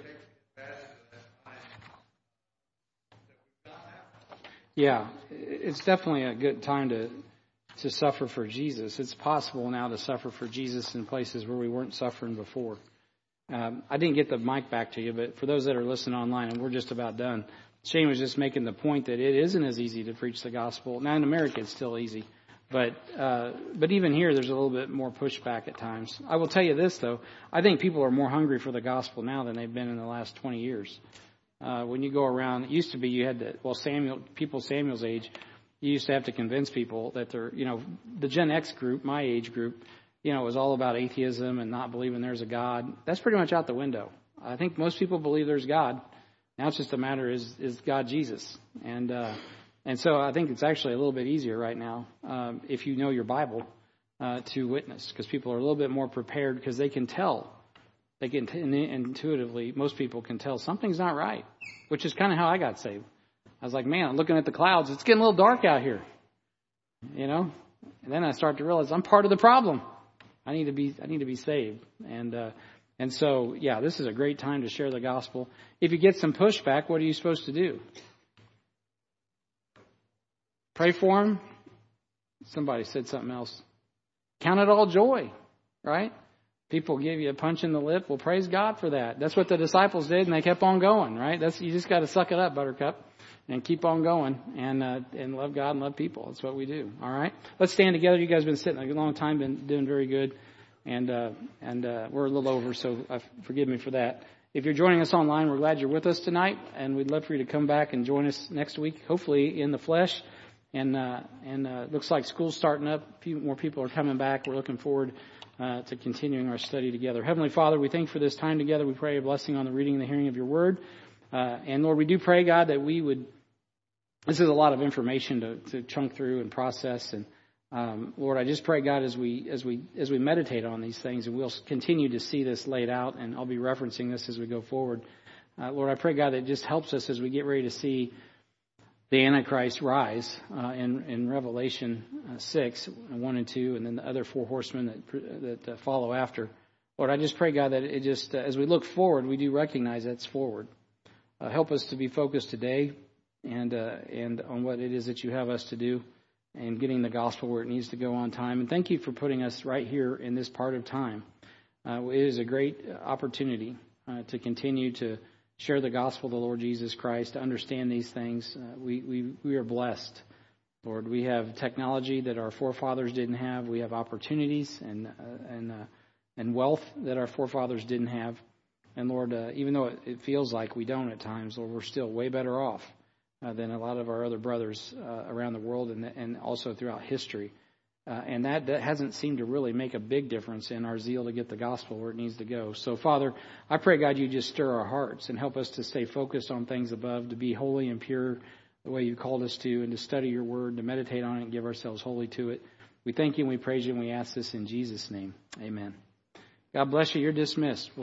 Yeah, it's definitely a good time to suffer for Jesus. It's possible now to suffer for Jesus in places where we weren't suffering before. I didn't get the mic back to you, but for those that are listening online, and we're just about done, Shane was just making the point that it isn't as easy to preach the gospel. Now, in America, it's still easy. But even here, there's a little bit more pushback at times. I will tell you this, though. I think people are more hungry for the gospel now than they've been in the last 20 years. When you go around, it used to be you had to, Samuel's age, you used to have to convince people that they're, the Gen X group, my age group, it was all about atheism and not believing there's a God. That's pretty much out the window. I think most people believe there's God. Now it's just a matter, is God Jesus? And so I think it's actually a little bit easier right now, if you know your Bible, to witness, because people are a little bit more prepared, because they can tell. They can intuitively, most people can tell something's not right, which is kind of how I got saved. I was like, man, I'm looking at the clouds. It's getting a little dark out here, And then I start to realize I'm part of the problem. I need to be saved. And so, yeah, this is a great time to share the gospel. If you get some pushback, what are you supposed to do? Pray for them. Somebody said something else. Count it all joy, right? People give you a punch in the lip. Well, praise God for that. That's what the disciples did, and they kept on going, right? You just got to suck it up, Buttercup, and keep on going, and love God and love people. That's what we do. All right, let's stand together. You guys have been sitting a long time, been doing very good, and we're a little over, so forgive me for that. If you're joining us online, we're glad you're with us tonight, and we'd love for you to come back and join us next week, hopefully in the flesh. And looks like school's starting up. A few more people are coming back. We're looking forward to continuing our study together. Heavenly Father, we thank you for this time together. We pray a blessing on the reading and the hearing of your word. And Lord, we do pray, God, that we would this is a lot of information to chunk through and process. And Lord, I just pray, God, as we meditate on these things, and we'll continue to see this laid out, and I'll be referencing this as we go forward. Lord, I pray, God, that it just helps us as we get ready to see the Antichrist rise in Revelation 6, 1 and 2, and then the other 4 horsemen that follow after. Lord, I just pray, God, that it just, as we look forward, we do recognize that's forward. Help us to be focused today and on what it is that you have us to do and getting the gospel where it needs to go on time. And thank you for putting us right here in this part of time. It is a great opportunity to continue to share the gospel of the Lord Jesus Christ, to understand these things. We are blessed, Lord. We have technology that our forefathers didn't have. We have opportunities and wealth that our forefathers didn't have. And Lord, even though it feels like we don't at times, Lord, we're still way better off than a lot of our other brothers around the world and also throughout history. And that hasn't seemed to really make a big difference in our zeal to get the gospel where it needs to go. So, Father, I pray, God, you just stir our hearts and help us to stay focused on things above, to be holy and pure the way you called us to, and to study your word, to meditate on it and give ourselves wholly to it. We thank you and we praise you and we ask this in Jesus' name. Amen. God bless you. You're dismissed.